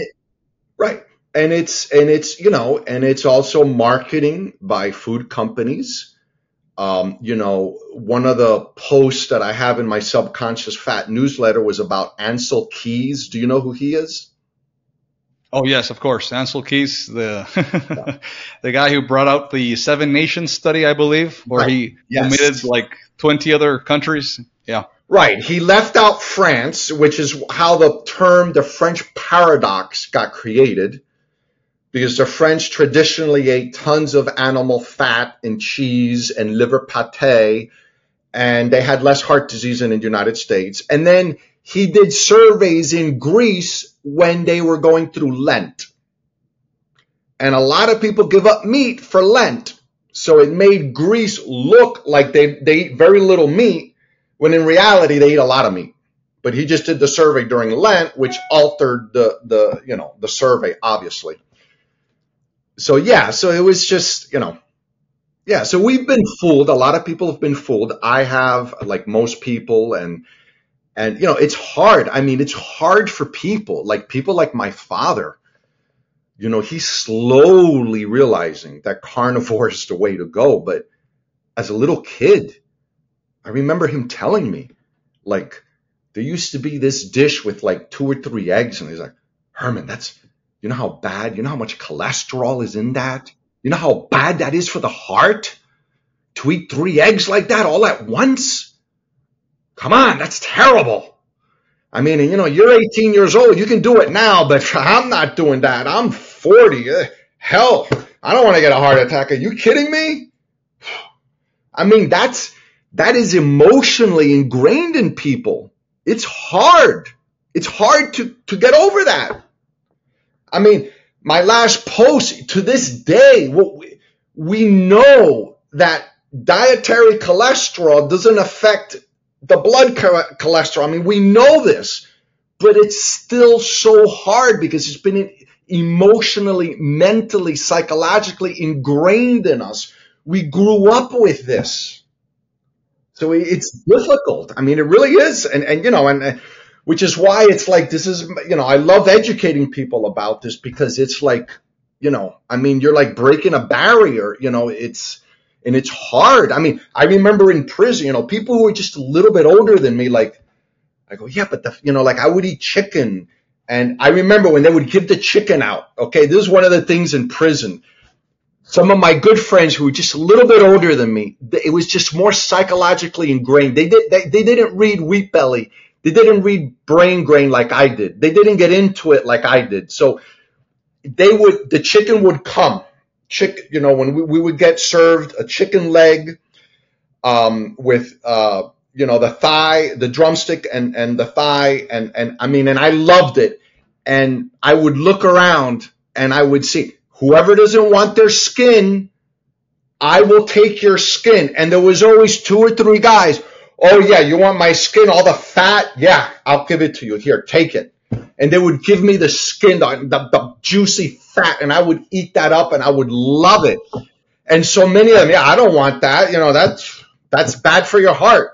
it's also marketing by food companies. One of the posts that I have in my Subconscious Fat newsletter was about Ancel Keys. Do you know who he is? Oh, yes, of course. Ancel Keys, the guy who brought out the 7 Nations study, I believe, where he omitted like 20 other countries. Yeah. Right. He left out France, which is how the term the French paradox got created, because the French traditionally ate tons of animal fat and cheese and liver pate, and they had less heart disease than in the United States. And then he did surveys in Greece when they were going through Lent. And a lot of people give up meat for Lent. So it made Greece look like they eat very little meat, when in reality they eat a lot of meat. But he just did the survey during Lent, which altered the survey, obviously. So yeah, so it was just, yeah, so we've been fooled. A lot of people have been fooled. I have, like most people, and it's hard. I mean, it's hard for people like my father. He's slowly realizing that carnivore is the way to go. But as a little kid, I remember him telling me, like, there used to be this dish with like 2 or 3 eggs, and he's like, Herman, you know how bad, you know how much cholesterol is in that? You know how bad that is for the heart? To eat 3 eggs like that all at once? Come on, that's terrible. I mean, you know, you're 18 years old. You can do it now, but I'm not doing that. I'm 40. Hell, I don't want to get a heart attack. Are you kidding me? I mean, that is emotionally ingrained in people. It's hard. It's hard to get over that. I mean, my last post, to this day, we know that dietary cholesterol doesn't affect the blood cholesterol. I mean, we know this, but it's still so hard because it's been emotionally, mentally, psychologically ingrained in us. We grew up with this. So it's difficult. I mean, it really is. And you know, and which is why it's like, this is, you know, I love educating people about this because it's like, you know, I mean, you're like breaking a barrier, you know, and it's hard. I mean, I remember in prison, you know, people who were just a little bit older than me, like, I go, yeah, but you know, like I would eat chicken. And I remember when they would give the chicken out. Okay. This is one of the things in prison. Some of my good friends who were just a little bit older than me, it was just more psychologically ingrained. They didn't read Wheat Belly. They didn't read Brain Grain like I did. They didn't get into it like I did. So the chicken would come. You know, when we would get served a chicken leg with you know, the thigh, the drumstick and the thigh, and I mean, and I loved it. And I would look around and I would see whoever doesn't want their skin, I will take your skin. And there was always 2 or 3 guys. Oh yeah, you want my skin, all the fat? Yeah, I'll give it to you. Here, take it. And they would give me the skin, the juicy fat, and I would eat that up and I would love it. And so many of them, yeah, I don't want that. You know, that's bad for your heart.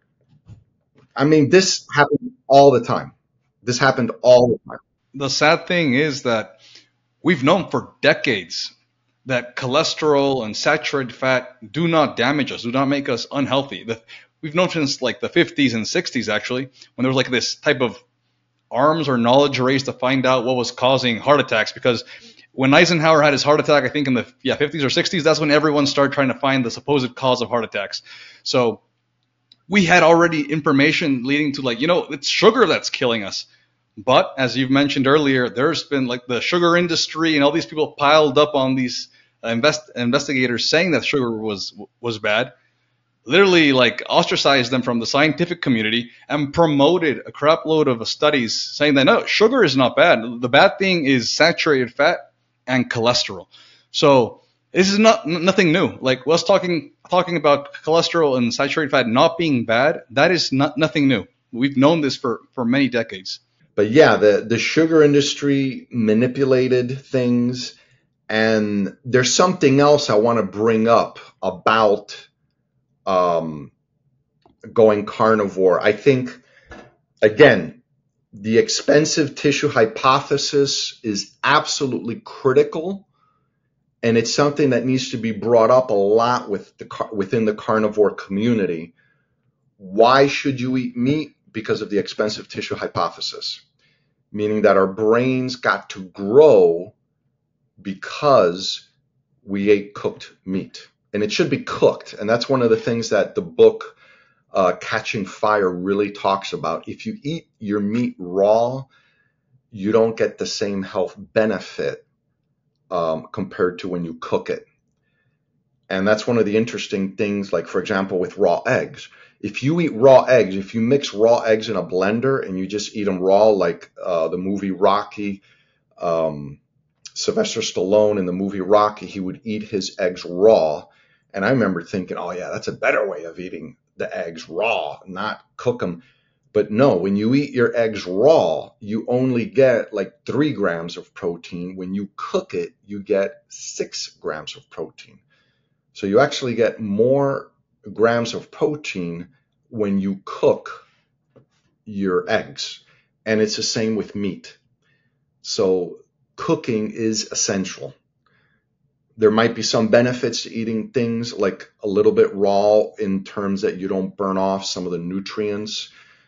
I mean, this happened all the time. This happened all the time. The sad thing is that we've known for decades that cholesterol and saturated fat do not damage us, do not make us unhealthy. We've known since like the 50s and 60s, actually, when there was like this type of arms or knowledge race to find out what was causing heart attacks. Because when Eisenhower had his heart attack, I think in the 50s or 60s, that's when everyone started trying to find the supposed cause of heart attacks. So we had already information leading to like, you know, it's sugar that's killing us. But as you've mentioned earlier, there's been like the sugar industry and all these people piled up on these investigators saying that sugar was bad, literally like ostracized them from the scientific community and promoted a crap load of studies saying that no, sugar is not bad. The bad thing is saturated fat and cholesterol. So this is nothing new. Like us talking about cholesterol and saturated fat not being bad, that is nothing new. We've known this for many decades. But yeah, the sugar industry manipulated things. And there's something else I want to bring up about going carnivore. I think, again, the expensive tissue hypothesis is absolutely critical. And it's something that needs to be brought up a lot within the carnivore community. Why should you eat meat? Because of the expensive tissue hypothesis, meaning that our brains got to grow because we ate cooked meat. And it should be cooked. And that's one of the things that the book Catching Fire really talks about. If you eat your meat raw, you don't get the same health benefit compared to when you cook it. And that's one of the interesting things, like, for example, with raw eggs. If you eat raw eggs, if you mix raw eggs in a blender and you just eat them raw, like the movie Rocky, Sylvester Stallone in the movie Rocky, he would eat his eggs raw. And I remember thinking, oh yeah, that's a better way of eating the eggs raw, not cook them. But no, when you eat your eggs raw, you only get like 3 grams of protein. When you cook it, you get 6 grams of protein. So you actually get more grams of protein when you cook your eggs. And it's the same with meat. So cooking is essential. There might be some benefits to eating things like a little bit raw in terms that you don't burn off some of the nutrients.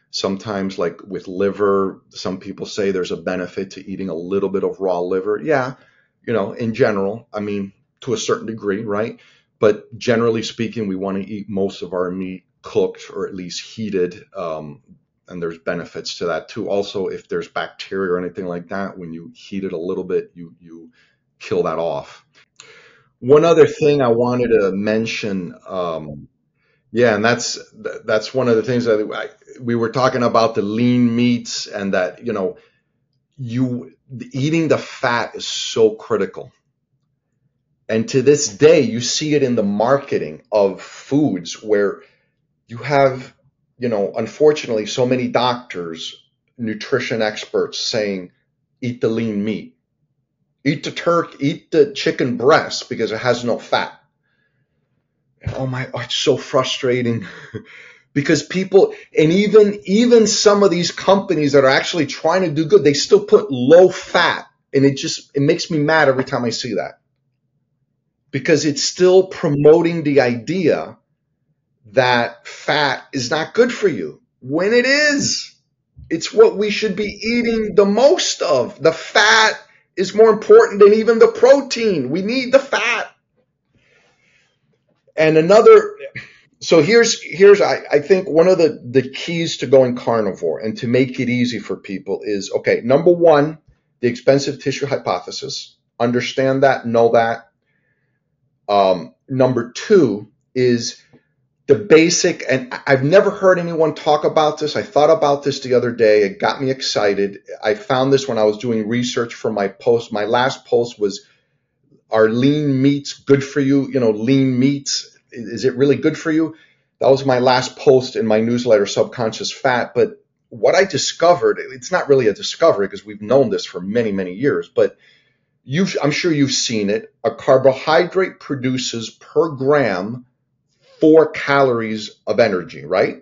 Sometimes, like with liver, some people say there's a benefit to eating a little bit of raw liver. Yeah, in general, I mean, to a certain degree, right? But generally speaking, we want to eat most of our meat cooked or at least heated. And there's benefits to that too. Also, if there's bacteria or anything like that, when you heat it a little bit, you kill that off. One other thing I wanted to mention, yeah, and that's one of the things that we were talking about, the lean meats, and that you eating the fat is so critical. And to this day, you see it in the marketing of foods where you have, unfortunately, so many doctors, nutrition experts saying, eat the lean meat, eat the chicken breast because it has no fat. Oh, it's so frustrating because people, and even some of these companies that are actually trying to do good, they still put low fat, and it makes me mad every time I see that, because it's still promoting the idea that fat is not good for you when it is. It's what we should be eating the most of. The fat is more important than even the protein. We need the fat. And so here's I think one of the keys to going carnivore and to make it easy for people is, okay, number one, the expensive tissue hypothesis. Understand that, know that. Number two is the basic, and I've never heard anyone talk about this. I thought about this the other day. It got me excited. I found this when I was doing research for my post. My last post was, are lean meats good for you? Lean meats, is it really good for you? That was my last post in my newsletter, Subconscious Fat. But what I discovered, it's not really a discovery because we've known this for many, many years, but I'm sure you've seen it. A carbohydrate produces per gram 4 calories of energy, right?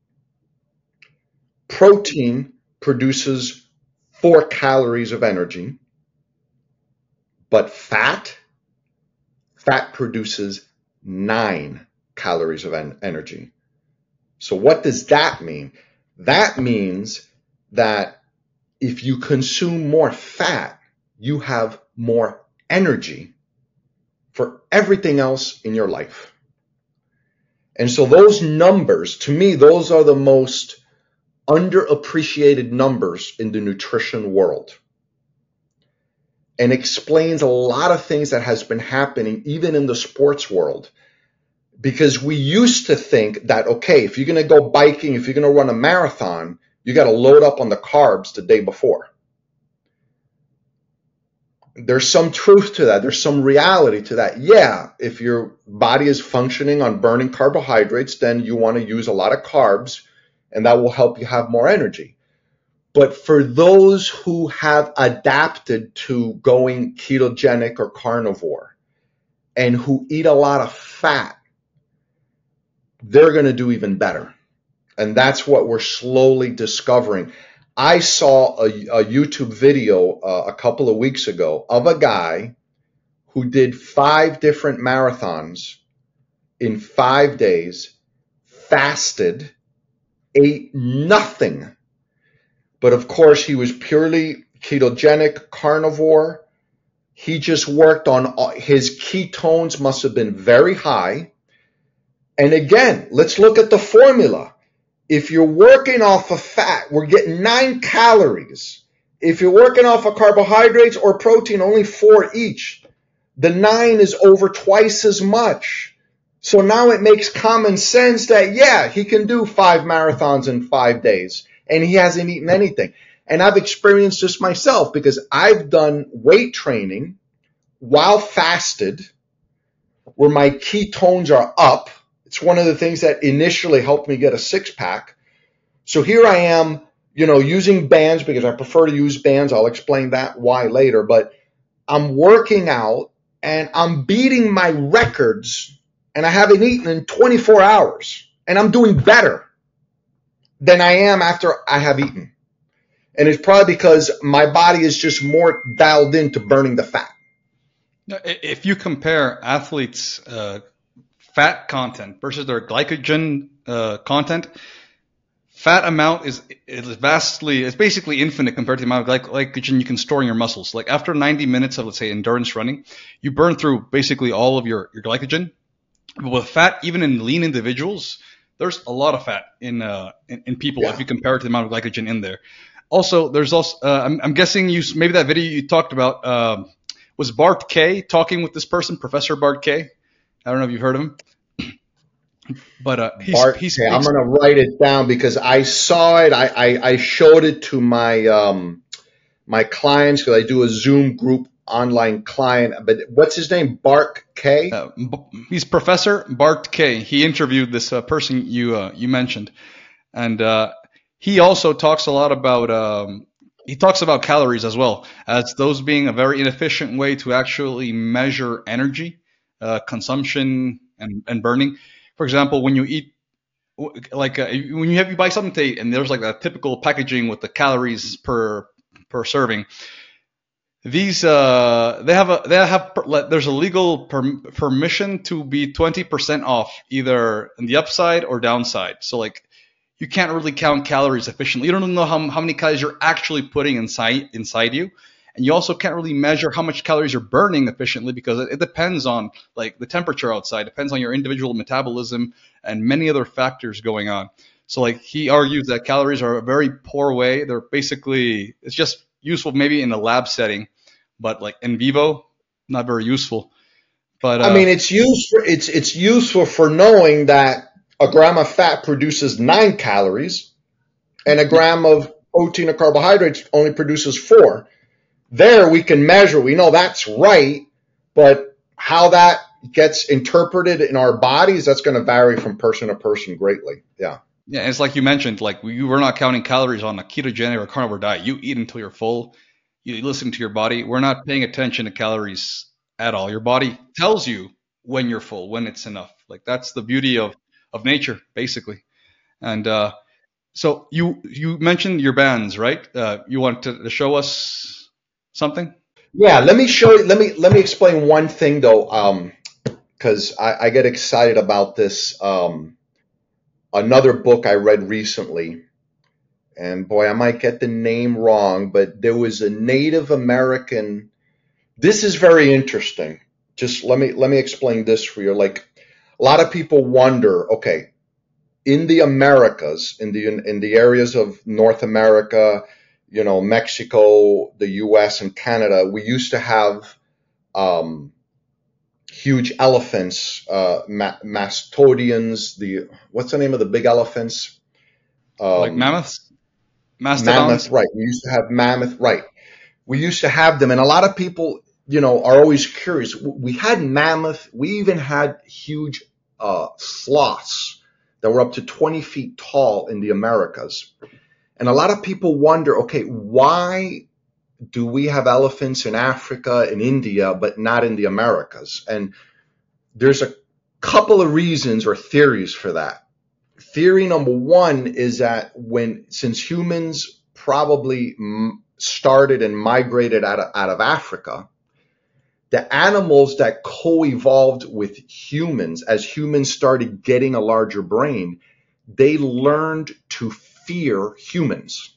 Protein produces 4 calories of energy, but fat produces 9 calories of energy. So what does that mean? That means that if you consume more fat, you have more energy for everything else in your life. And so those numbers, to me, those are the most underappreciated numbers in the nutrition world, and explains a lot of things that has been happening even in the sports world. Because we used to think that, okay, if you're going to go biking, if you're going to run a marathon, you got to load up on the carbs the day before. There's some truth to that. There's some reality to that. Yeah, if your body is functioning on burning carbohydrates, then you want to use a lot of carbs, and that will help you have more energy. But for those who have adapted to going ketogenic or carnivore and who eat a lot of fat, they're going to do even better. And that's what we're slowly discovering. I saw a YouTube video a couple of weeks ago of a guy who did 5 different marathons in 5 days, fasted, ate nothing. But of course, he was purely ketogenic, carnivore. He just worked on his ketones, must have been very high. And again, let's look at the formula. If you're working off of fat, we're getting 9 calories. If you're working off of carbohydrates or protein, only 4 each. The 9 is over twice as much. So now it makes common sense that, yeah, he can do 5 marathons in 5 days, and he hasn't eaten anything. And I've experienced this myself because I've done weight training while fasted where my ketones are up. It's one of the things that initially helped me get a 6-pack. So here I am, using bands because I prefer to use bands. I'll explain that why later. But I'm working out and I'm beating my records, and I haven't eaten in 24 hours. And I'm doing better than I am after I have eaten. And it's probably because my body is just more dialed into burning the fat. If you compare athletes' fat content versus their glycogen content, fat amount is vastly, it's basically infinite compared to the amount of glycogen you can store in your muscles. Like after 90 minutes of, let's say, endurance running, you burn through basically all of your glycogen. But with fat, even in lean individuals, there's a lot of fat in people if you compare it to the amount of glycogen in there. Also, there's also, I'm guessing maybe that video you talked about was Bart K talking with this person, Professor Bart K. I don't know if you've heard of him. But Bart K. I'm going to write it down because I saw it. I showed it to my my clients because I do a Zoom group online client. But what's his name? Bart K. He's Professor Bart K. He interviewed this person you mentioned, and he also talks a lot about he talks about calories as well, as those being a very inefficient way to actually measure energy consumption and burning. For example, when you eat, like when you buy something to eat, and there's like a typical packaging with the calories per serving. These there's a legal permission to be 20% off either in the upside or downside. So like you can't really count calories efficiently. You don't know how many calories you're actually putting inside you. And you also can't really measure how much calories you're burning efficiently because it depends on like the temperature outside, depends on your individual metabolism and many other factors going on. So like he argues that calories are a very poor way. They're basically, it's just useful maybe in a lab setting, but like in vivo, not very useful. But I mean, it's useful for knowing that a gram of fat produces 9 calories and a gram of protein or carbohydrates only produces 4. There we can measure, we know that's right, but how that gets interpreted in our bodies, that's going to vary from person to person greatly. Yeah. Yeah, it's like you mentioned, like we're not counting calories on a ketogenic or carnivore diet. You eat until you're full. You listen to your body. We're not paying attention to calories at all. Your body tells you when you're full, when it's enough. Like that's the beauty of nature, basically. And so you mentioned your bands, right? You want to show us something? Yeah, let me show you. Let me explain one thing though, because I get excited about this. Another book I read recently, and boy, I might get the name wrong, but there was a Native American. This is very interesting. Just let me explain this for you. Like a lot of people wonder, okay, in the Americas, in the areas of North America, you know, Mexico, the U.S. and Canada, we used to have huge elephants, mastodons. What's the name of the big elephants? Like mammoths, mastodons. Mammoth, right? We used to have mammoth, right? We used to have them, and a lot of people, you know, are always curious. We had mammoth. We even had huge sloths that were up to 20 feet tall in the Americas. And a lot of people wonder, okay, why do we have elephants in Africa and India, but not in the Americas? And there's a couple of reasons or theories for that. Theory number one is that since humans probably started and migrated out of Africa, the animals that co-evolved with humans, as humans started getting a larger brain, they learned to fear humans.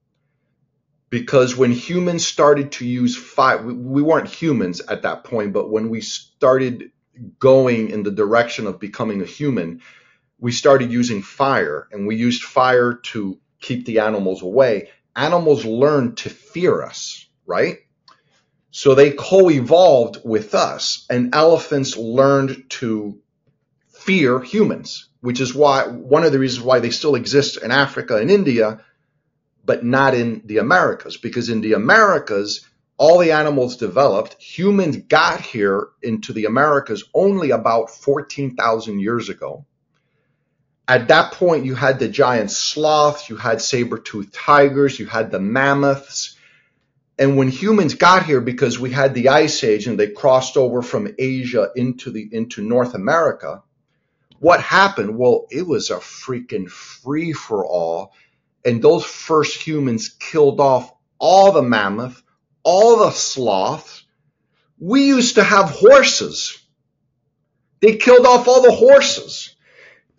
Because when humans started to use fire, we weren't humans at that point, but when we started going in the direction of becoming a human, we started using fire, and we used fire to keep the animals away. Animals learned to fear us, right? So they co-evolved with us, and elephants learned to fear humans, which is why one of the reasons why they still exist in Africa and India, but not in the Americas, because in the Americas, all the animals developed. Humans got here into the Americas only about 14,000 years ago. At that point, you had the giant sloths, you had saber-toothed tigers, you had the mammoths. And when humans got here, because we had the Ice Age and they crossed over from Asia into North America, what happened? Well, it was a freaking free-for-all. And those first humans killed off all the mammoth, all the sloths. We used to have horses. They killed off all the horses.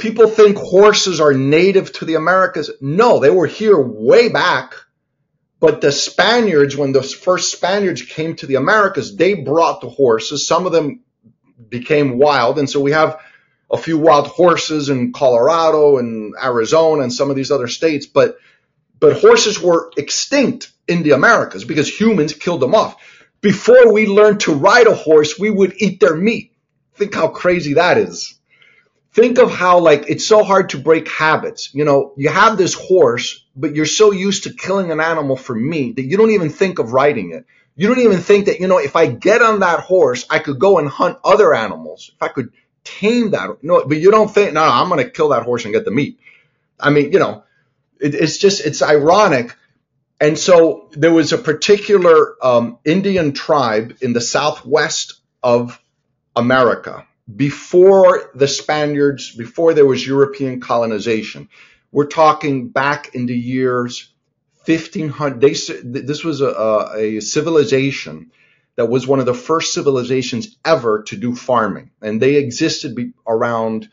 people think horses are native to the Americas. No, they were here way back. But the Spaniards, when the first Spaniards came to the Americas, they brought the horses. Some of them became wild. And so we have a few wild horses in Colorado and Arizona and some of these other states. But horses were extinct in the Americas because humans killed them off. Before we learned to ride a horse, we would eat their meat. Think how crazy that is. Think of how, like, it's so hard to break habits. You know, you have this horse, but you're so used to killing an animal for meat that you don't even think of riding it. You don't even think that, you know, if I get on that horse, I could go and hunt other animals. If I could tame that. No, but you don't think, no, I'm going to kill that horse and get the meat. I mean, you know, it's ironic. And so there was a particular Indian tribe in the southwest of America. Before the Spaniards, before there was European colonization, we're talking back in the years 1500. This was a civilization that was one of the first civilizations ever to do farming, and they existed around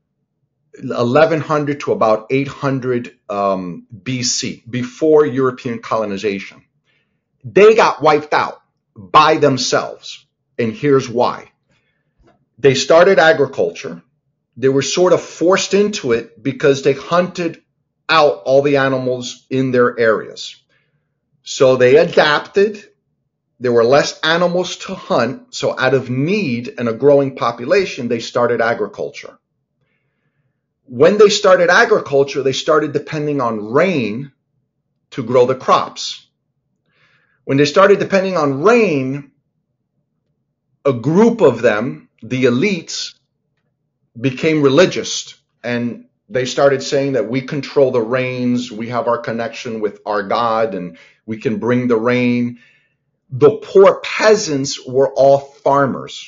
1100 to about 800 BC, before European colonization. They got wiped out by themselves, and here's why. They started agriculture. They were sort of forced into it because they hunted out all the animals in their areas. So they adapted. There were less animals to hunt. So out of need and a growing population, they started agriculture. When they started agriculture, they started depending on rain to grow the crops. When they started depending on rain, a group of them, the elites, became religious, and they started saying that we control the rains, we have our connection with our God, and we can bring the rain. The poor peasants were all farmers.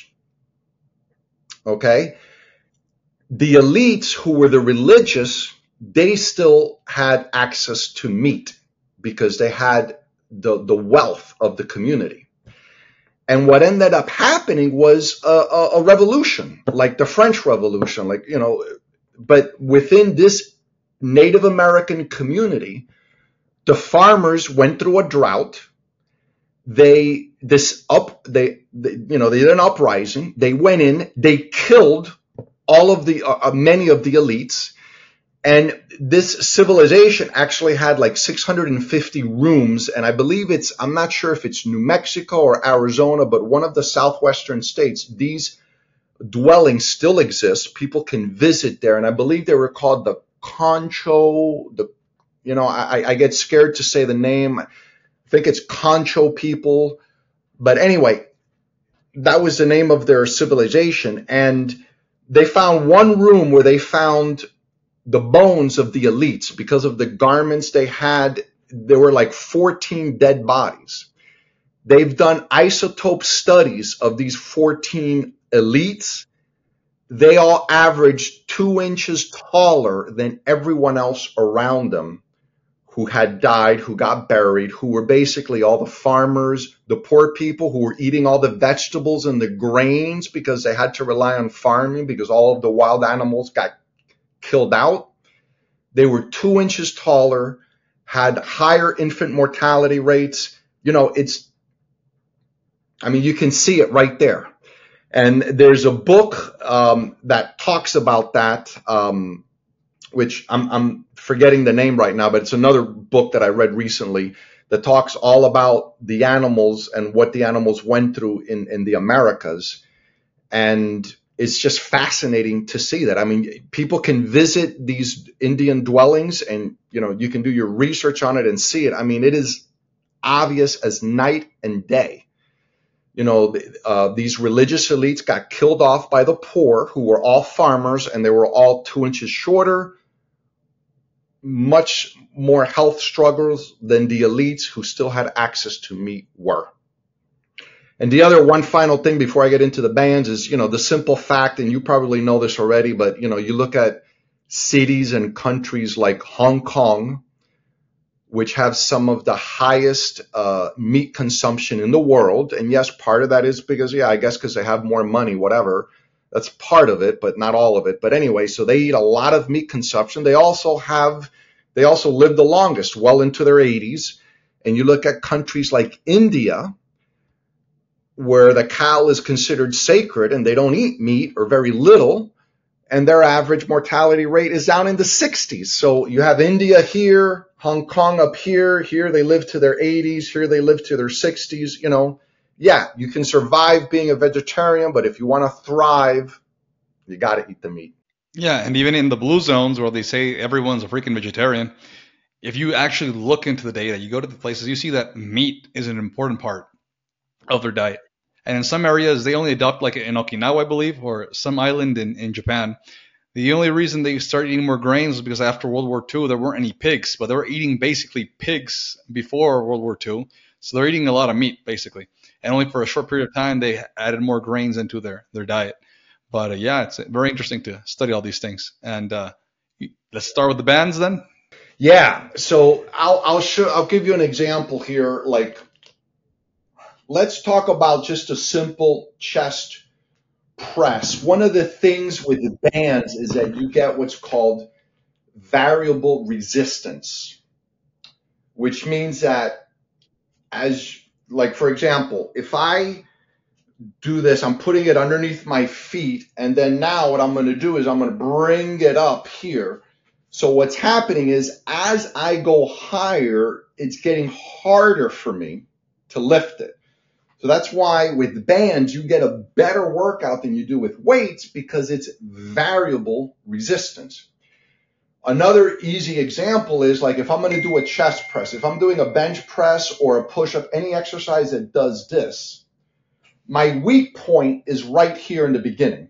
Okay? The elites, who were the religious, they still had access to meat because they had the wealth of the community. And what ended up happening was a revolution, like the French Revolution, like, you know, but within this Native American community, the farmers went through a drought. They did an uprising. They went in, they killed all of the many of the elites. And this civilization actually had like 650 rooms, and I believe I'm not sure if it's New Mexico or Arizona, but one of the southwestern states, these dwellings still exist. People can visit there, and I believe they were called the Concho, I get scared to say the name. I think it's Concho people. But anyway, that was the name of their civilization, and they found one room where they found the bones of the elites. Because of the garments they had, there were like 14 dead bodies. They've done isotope studies of these 14 elites. They all averaged 2 inches taller than everyone else around them who had died, who got buried, who were basically all the farmers, the poor people who were eating all the vegetables and the grains because they had to rely on farming because all of the wild animals got killed out. They were 2 inches taller, had higher infant mortality rates. You know, you can see it right there. And there's a book that talks about that, which I'm forgetting the name right now, but it's another book that I read recently that talks all about the animals and what the animals went through in the Americas. And it's just fascinating to see that. I mean, people can visit these Indian dwellings and, you know, you can do your research on it and see it. I mean, it is obvious as night and day. You know, these religious elites got killed off by the poor, who were all farmers, and they were all 2 inches shorter, much more health struggles than the elites who still had access to meat were. And the other one final thing before I get into the bands is, you know, the simple fact, and you probably know this already, but, you know, you look at cities and countries like Hong Kong, which have some of the highest meat consumption in the world. And yes, part of that is because, I guess because they have more money, whatever. That's part of it, but not all of it. But anyway, so they eat a lot of meat consumption. They also live the longest, well into their 80s. And you look at countries like India, where the cow is considered sacred and they don't eat meat or very little, and their average mortality rate is down in the 60s. So you have India here, Hong Kong up here, here they live to their 80s, here they live to their 60s. Yeah, you can survive being a vegetarian, but if you want to thrive, you got to eat the meat. Yeah, and even in the blue zones where they say everyone's a freaking vegetarian, if you actually look into the data, you go to the places, you see that meat is an important part of their diet. And in some areas, they only adopt, like in Okinawa, I believe, or some island in Japan. The only reason they started eating more grains was because after World War II, there weren't any pigs, but they were eating basically pigs before World War II. So they're eating a lot of meat, basically. And only for a short period of time, they added more grains into their diet. But yeah, it's very interesting to study all these things. And let's start with the bands then. Yeah, so I'll give you an example here. Like, let's talk about just a simple chest press. One of the things with the bands is that you get what's called variable resistance, which means that like, for example, if I do this, I'm putting it underneath my feet, and then now what I'm going to do is I'm going to bring it up here. So what's happening is as I go higher, it's getting harder for me to lift it. So that's why with bands, you get a better workout than you do with weights because it's variable resistance. Another easy example is like if I'm going to do a chest press, if I'm doing a bench press or a push-up, any exercise that does this, my weak point is right here in the beginning.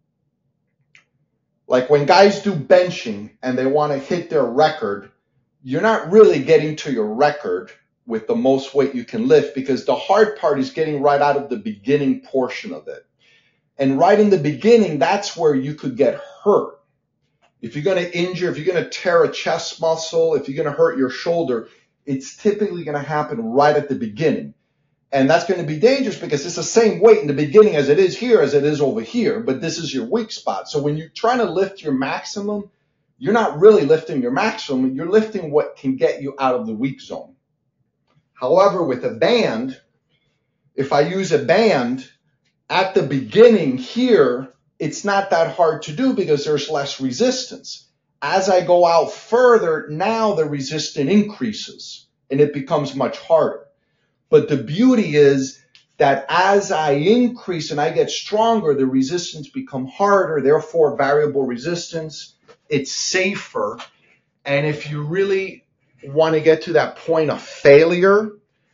Like when guys do benching and they want to hit their record, you're not really getting to your record with the most weight you can lift because the hard part is getting right out of the beginning portion of it. And right in the beginning, that's where you could get hurt. If you're going to injure, if you're going to tear a chest muscle, if you're going to hurt your shoulder, it's typically going to happen right at the beginning. And that's going to be dangerous because it's the same weight in the beginning as it is here, as it is over here, but this is your weak spot. So when you're trying to lift your maximum, you're not really lifting your maximum, you're lifting what can get you out of the weak zone. However, with a band, if I use a band at the beginning here, it's not that hard to do because there's less resistance. As I go out further, now the resistance increases and it becomes much harder. But the beauty is that as I increase and I get stronger, the resistance become harder, therefore variable resistance, it's safer. And if you really want to get to that point of failure,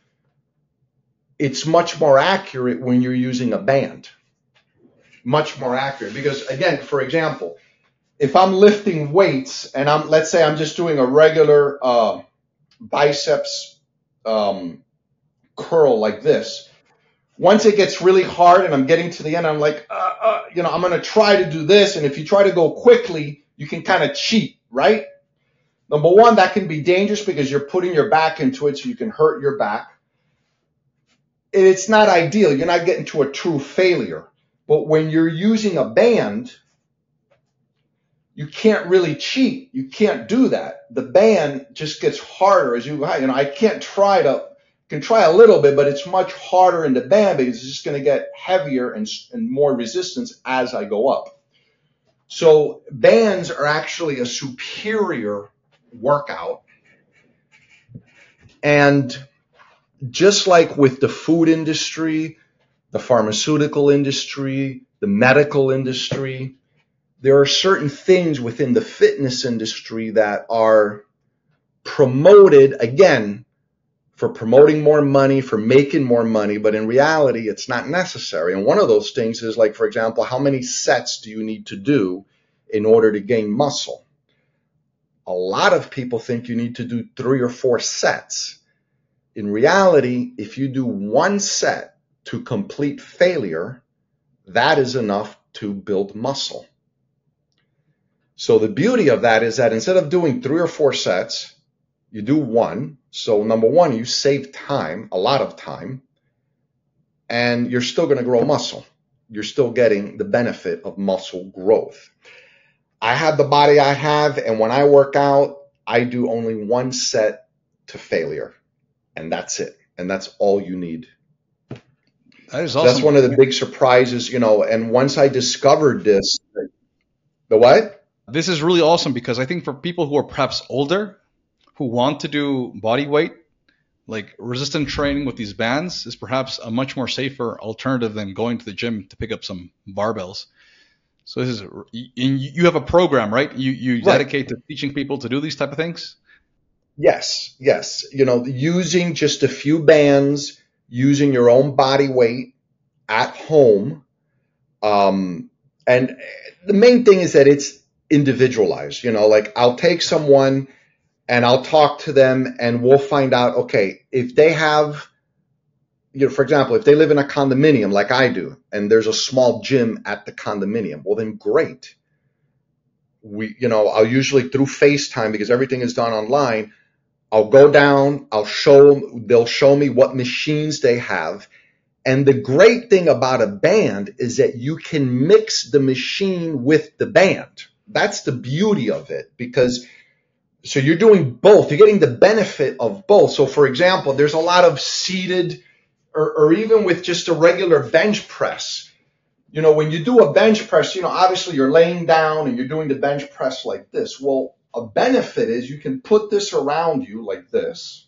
it's much more accurate when you're using a band. Much more accurate because, again, for example, if I'm lifting weights and let's say I'm just doing a regular biceps curl like this, once it gets really hard and I'm getting to the end, I'm like, I'm going to try to do this. And if you try to go quickly, you can kind of cheat, right? Number one, that can be dangerous because you're putting your back into it, so you can hurt your back. It's not ideal. You're not getting to a true failure. But when you're using a band, you can't really cheat. You can't do that. The band just gets harder as you go. I can try a little bit, but it's much harder in the band because it's just going to get heavier and more resistance as I go up. So bands are actually a superior workout. And just like with the food industry, the pharmaceutical industry, the medical industry, there are certain things within the fitness industry that are promoted, again, for promoting more money, for making more money, but in reality, it's not necessary. And one of those things is, like, for example, how many sets do you need to do in order to gain muscle? A lot of people think you need to do 3 or 4 sets. In reality, if you do 1 set to complete failure, that is enough to build muscle. So the beauty of that is that instead of doing 3 or 4 sets, you do 1. So number one, you save time, a lot of time, and you're still going to grow muscle. you're still getting the benefit of muscle growth. I have the body I have, and when I work out, I do only one set to failure, and that's it. And that's all you need. That is So awesome. that's one of the big surprises, and once I discovered this, the what? This is really awesome because I think for people who are perhaps older, who want to do body weight, like resistance training with these bands is perhaps a much more safer alternative than going to the gym to pick up some barbells. So this is, you have a program, right? You Right. dedicate to teaching people to do these type of things? Yes. Using just a few bands, using your own body weight at home. And the main thing is that it's individualized. Like I'll take someone and I'll talk to them and we'll find out, okay, if they have, for example, if they live in a condominium like I do, and there's a small gym at the condominium, well then great. I'll usually through FaceTime, because everything is done online, I'll go down, they'll show me what machines they have. And the great thing about a band is that you can mix the machine with the band. That's the beauty of it, because so you're doing both. You're getting the benefit of both. So for example, there's a lot of seated or even with just a regular bench press. When you do a bench press, obviously you're laying down and you're doing the bench press like this. Well, a benefit is you can put this around you like this,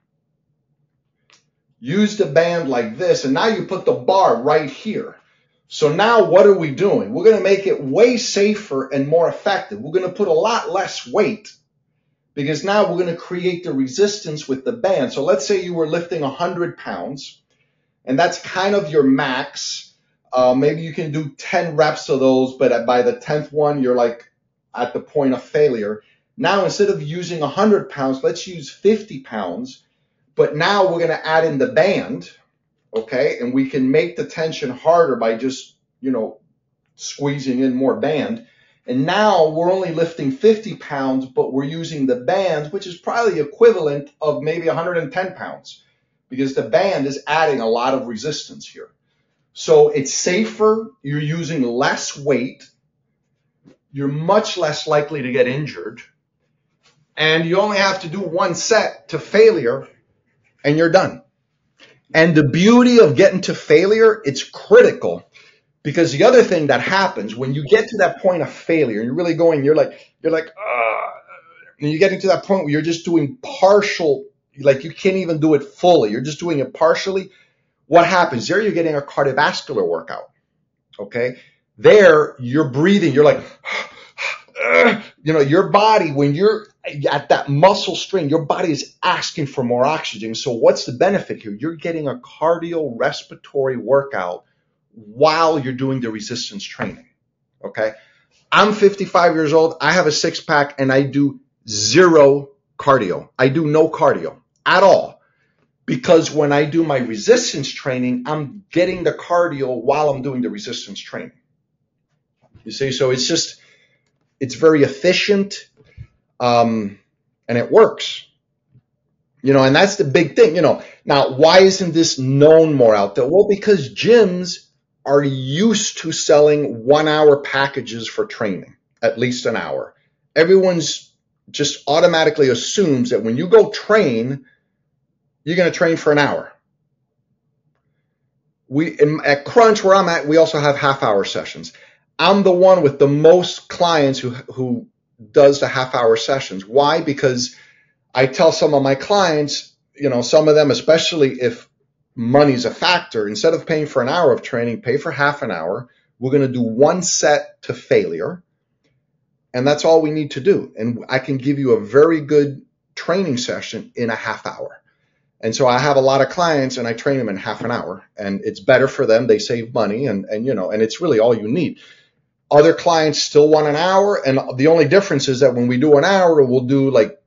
use the band like this, and now you put the bar right here. So now what are we doing? We're going to make it way safer and more effective. We're going to put a lot less weight, because now we're going to create the resistance with the band. So let's say you were lifting 100 pounds, and that's kind of your max. Maybe you can do 10 reps of those, but by the 10th one, you're like at the point of failure. Now, instead of using 100 pounds, let's use 50 pounds. But now we're going to add in the band, okay? And we can make the tension harder by just, squeezing in more band. And now we're only lifting 50 pounds, but we're using the band, which is probably equivalent of maybe 110 pounds, because the band is adding a lot of resistance here. So it's safer. You're using less weight. You're much less likely to get injured. And you only have to do one set to failure, and you're done. And the beauty of getting to failure, it's critical, because the other thing that happens when you get to that point of failure, you're really going, you're like, and you're getting to that point where you're just doing partial, like you can't even do it fully. You're just doing it partially. What happens? There you're getting a cardiovascular workout, okay? There you're breathing. You're like, your body, when you're at that muscle strain, your body is asking for more oxygen. So what's the benefit here? You're getting a cardiorespiratory workout while you're doing the resistance training, okay? I'm 55 years old. I have a six-pack, and I do zero cardio. I do no cardio at all, because when I do my resistance training, I'm getting the cardio while I'm doing the resistance training. You see, so it's very efficient, and it works. And that's the big thing. Now, why isn't this known more out there? Well, because gyms are used to selling 1 hour packages for training, at least an hour. Everyone's just automatically assumes that when you go train, you're going to train for an hour. At Crunch, where I'm at, we also have half-hour sessions. I'm the one with the most clients who does the half-hour sessions. Why? Because I tell some of my clients, some of them, especially if money's a factor, instead of paying for an hour of training, pay for half an hour. We're going to do one set to failure, and that's all we need to do. And I can give you a very good training session in a half hour. And so I have a lot of clients, and I train them in half an hour, and it's better for them. They save money, and it's really all you need. Other clients still want an hour, and the only difference is that when we do an hour, we'll do like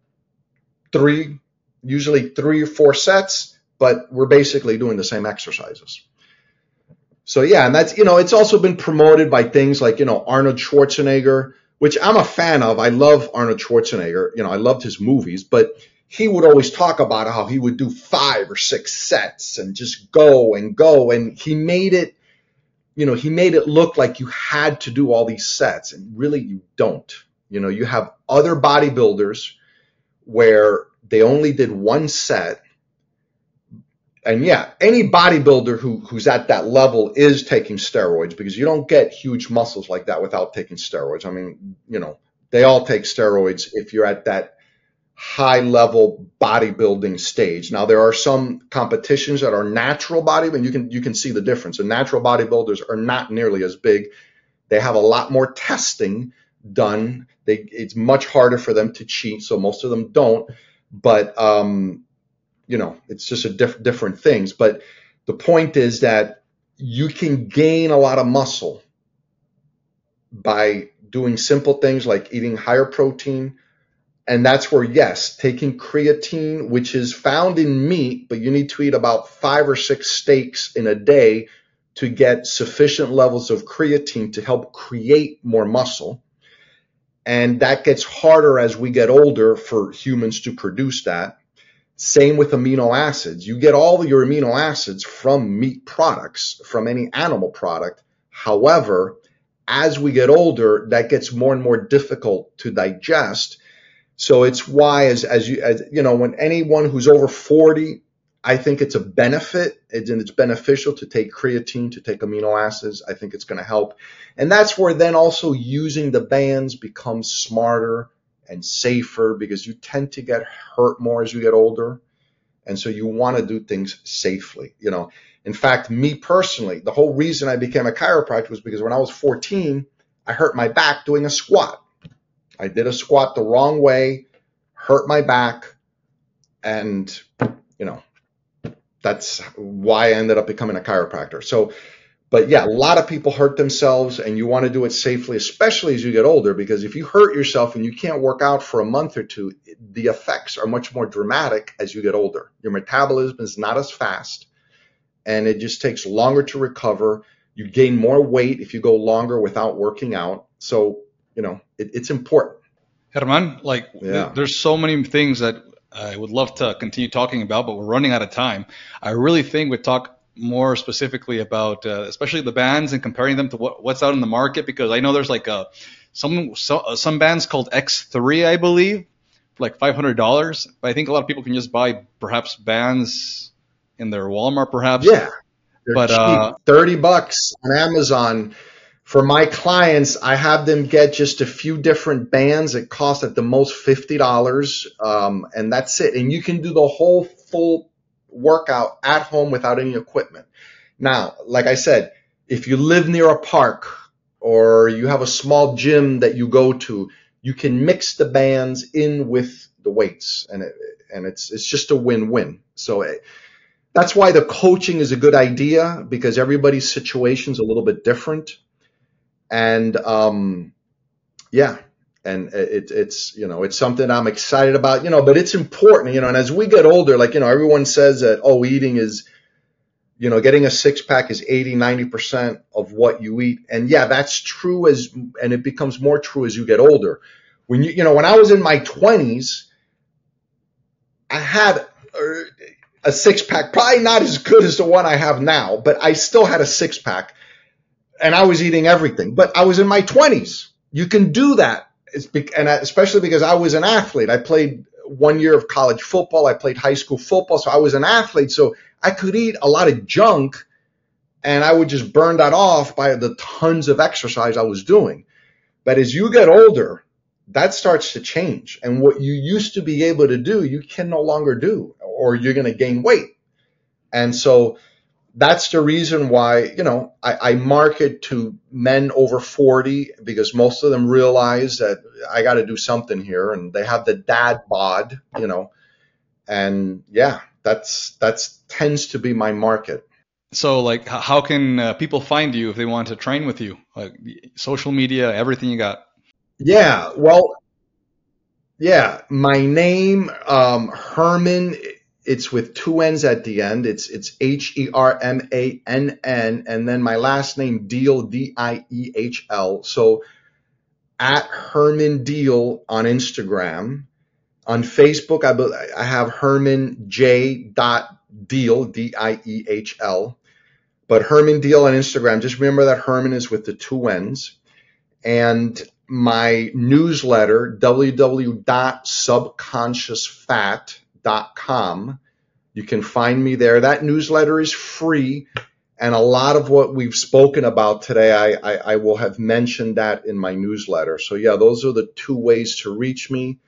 usually 3 or 4 sets, but we're basically doing the same exercises. So yeah, and that's, it's also been promoted by things like, Arnold Schwarzenegger, which I'm a fan of. I love Arnold Schwarzenegger. I loved his movies, but he would always talk about how he would do 5 or 6 sets and just go and go. And he made it, he made it look like you had to do all these sets, and really you don't. You have other bodybuilders where they only did one set. And yeah, any bodybuilder who's at that level is taking steroids, because you don't get huge muscles like that without taking steroids. I mean, they all take steroids if you're at that high level bodybuilding stage. Now, there are some competitions that are natural bodybuilding. You can see the difference. The natural bodybuilders are not nearly as big. They have a lot more testing done. It's much harder for them to cheat, so most of them don't. But it's just a different things. But the point is that you can gain a lot of muscle by doing simple things like eating higher protein. And that's where, yes, taking creatine, which is found in meat, but you need to eat about 5 or 6 steaks in a day to get sufficient levels of creatine to help create more muscle. And that gets harder as we get older for humans to produce that. Same with amino acids. You get all of your amino acids from meat products, from any animal product. However, as we get older, that gets more and more difficult to digest. So it's why, as when anyone who's over 40, I think it's a benefit, and it's beneficial to take creatine, to take amino acids. I think it's going to help. And that's where then also using the bands becomes smarter and safer, because you tend to get hurt more as you get older. And so you want to do things safely. In fact, me personally, the whole reason I became a chiropractor was because when I was 14, I hurt my back doing a squat. I did a squat the wrong way, hurt my back, and, that's why I ended up becoming a chiropractor. So, but yeah, a lot of people hurt themselves, and you want to do it safely, especially as you get older, because if you hurt yourself and you can't work out for a month or two, the effects are much more dramatic as you get older. Your metabolism is not as fast, and it just takes longer to recover. You gain more weight if you go longer without working out. So, it's important. Herman, there's so many things that I would love to continue talking about, but we're running out of time. I really think we'd talk more specifically about, especially the bands, and comparing them to what's out in the market, because I know there's some bands called X3, I believe, for like $500. But I think a lot of people can just buy perhaps bands in their Walmart, perhaps. Yeah, they're cheap, $30 on Amazon. For my clients, I have them get just a few different bands. It costs at the most $50, and that's it. And you can do the whole full workout at home without any equipment. Now, like I said, if you live near a park or you have a small gym that you go to, you can mix the bands in with the weights, and it's just a win-win. So that's why the coaching is a good idea, because everybody's situation is a little bit different. And and it's something I'm excited about, but it's important, and as we get older, everyone says that, eating is, getting a 6-pack is 80-90% of what you eat. And yeah, that's true, and it becomes more true as you get older. When when I was in my 20s, I had a 6-pack, probably not as good as the one I have now, but I still had a 6-pack. And I was eating everything, but I was in my 20s. You can do that, and especially because I was an athlete. I played 1 year of college football. I played high school football, so I was an athlete. So I could eat a lot of junk, and I would just burn that off by the tons of exercise I was doing. But as you get older, that starts to change. And what you used to be able to do, you can no longer do, or you're going to gain weight. And so that's the reason why, I market to men over 40, because most of them realize that I got to do something here, and they have the dad bod, and yeah, that's tends to be my market. So how can people find you if they want to train with you? Social media, everything you got. Yeah, well, yeah, my name, Herman. It's with 2 N's at the end. It's Hermann, and then my last name, Diehl, Diehl. So at Herman Diehl on Instagram. On Facebook, I have Herman J. Diehl, Diehl. But Herman Deal on Instagram. Just remember that Herman is with the 2 N's. And my newsletter, www.subconsciousfat.com. You can find me there. That newsletter is free. And a lot of what we've spoken about today, I will have mentioned that in my newsletter. So yeah, those are the 2 ways to reach me,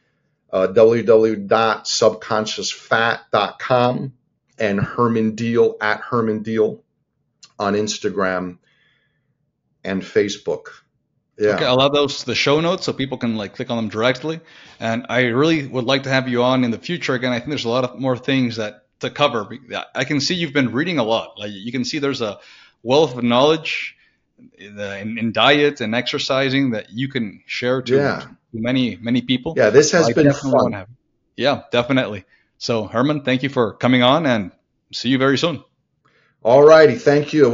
www.subconsciousfat.com and Herman Deal at Herman Deal on Instagram and Facebook. Yeah. Okay, I'll add those to the show notes so people can like click on them directly. And I really would like to have you on in the future again. I think there's a lot of more things to cover. I can see you've been reading a lot. Like you can see there's a wealth of knowledge in diet and exercising that you can share to many people. Yeah, this has been fun. Yeah, definitely. So Herman, thank you for coming on, and see you very soon. All righty, thank you.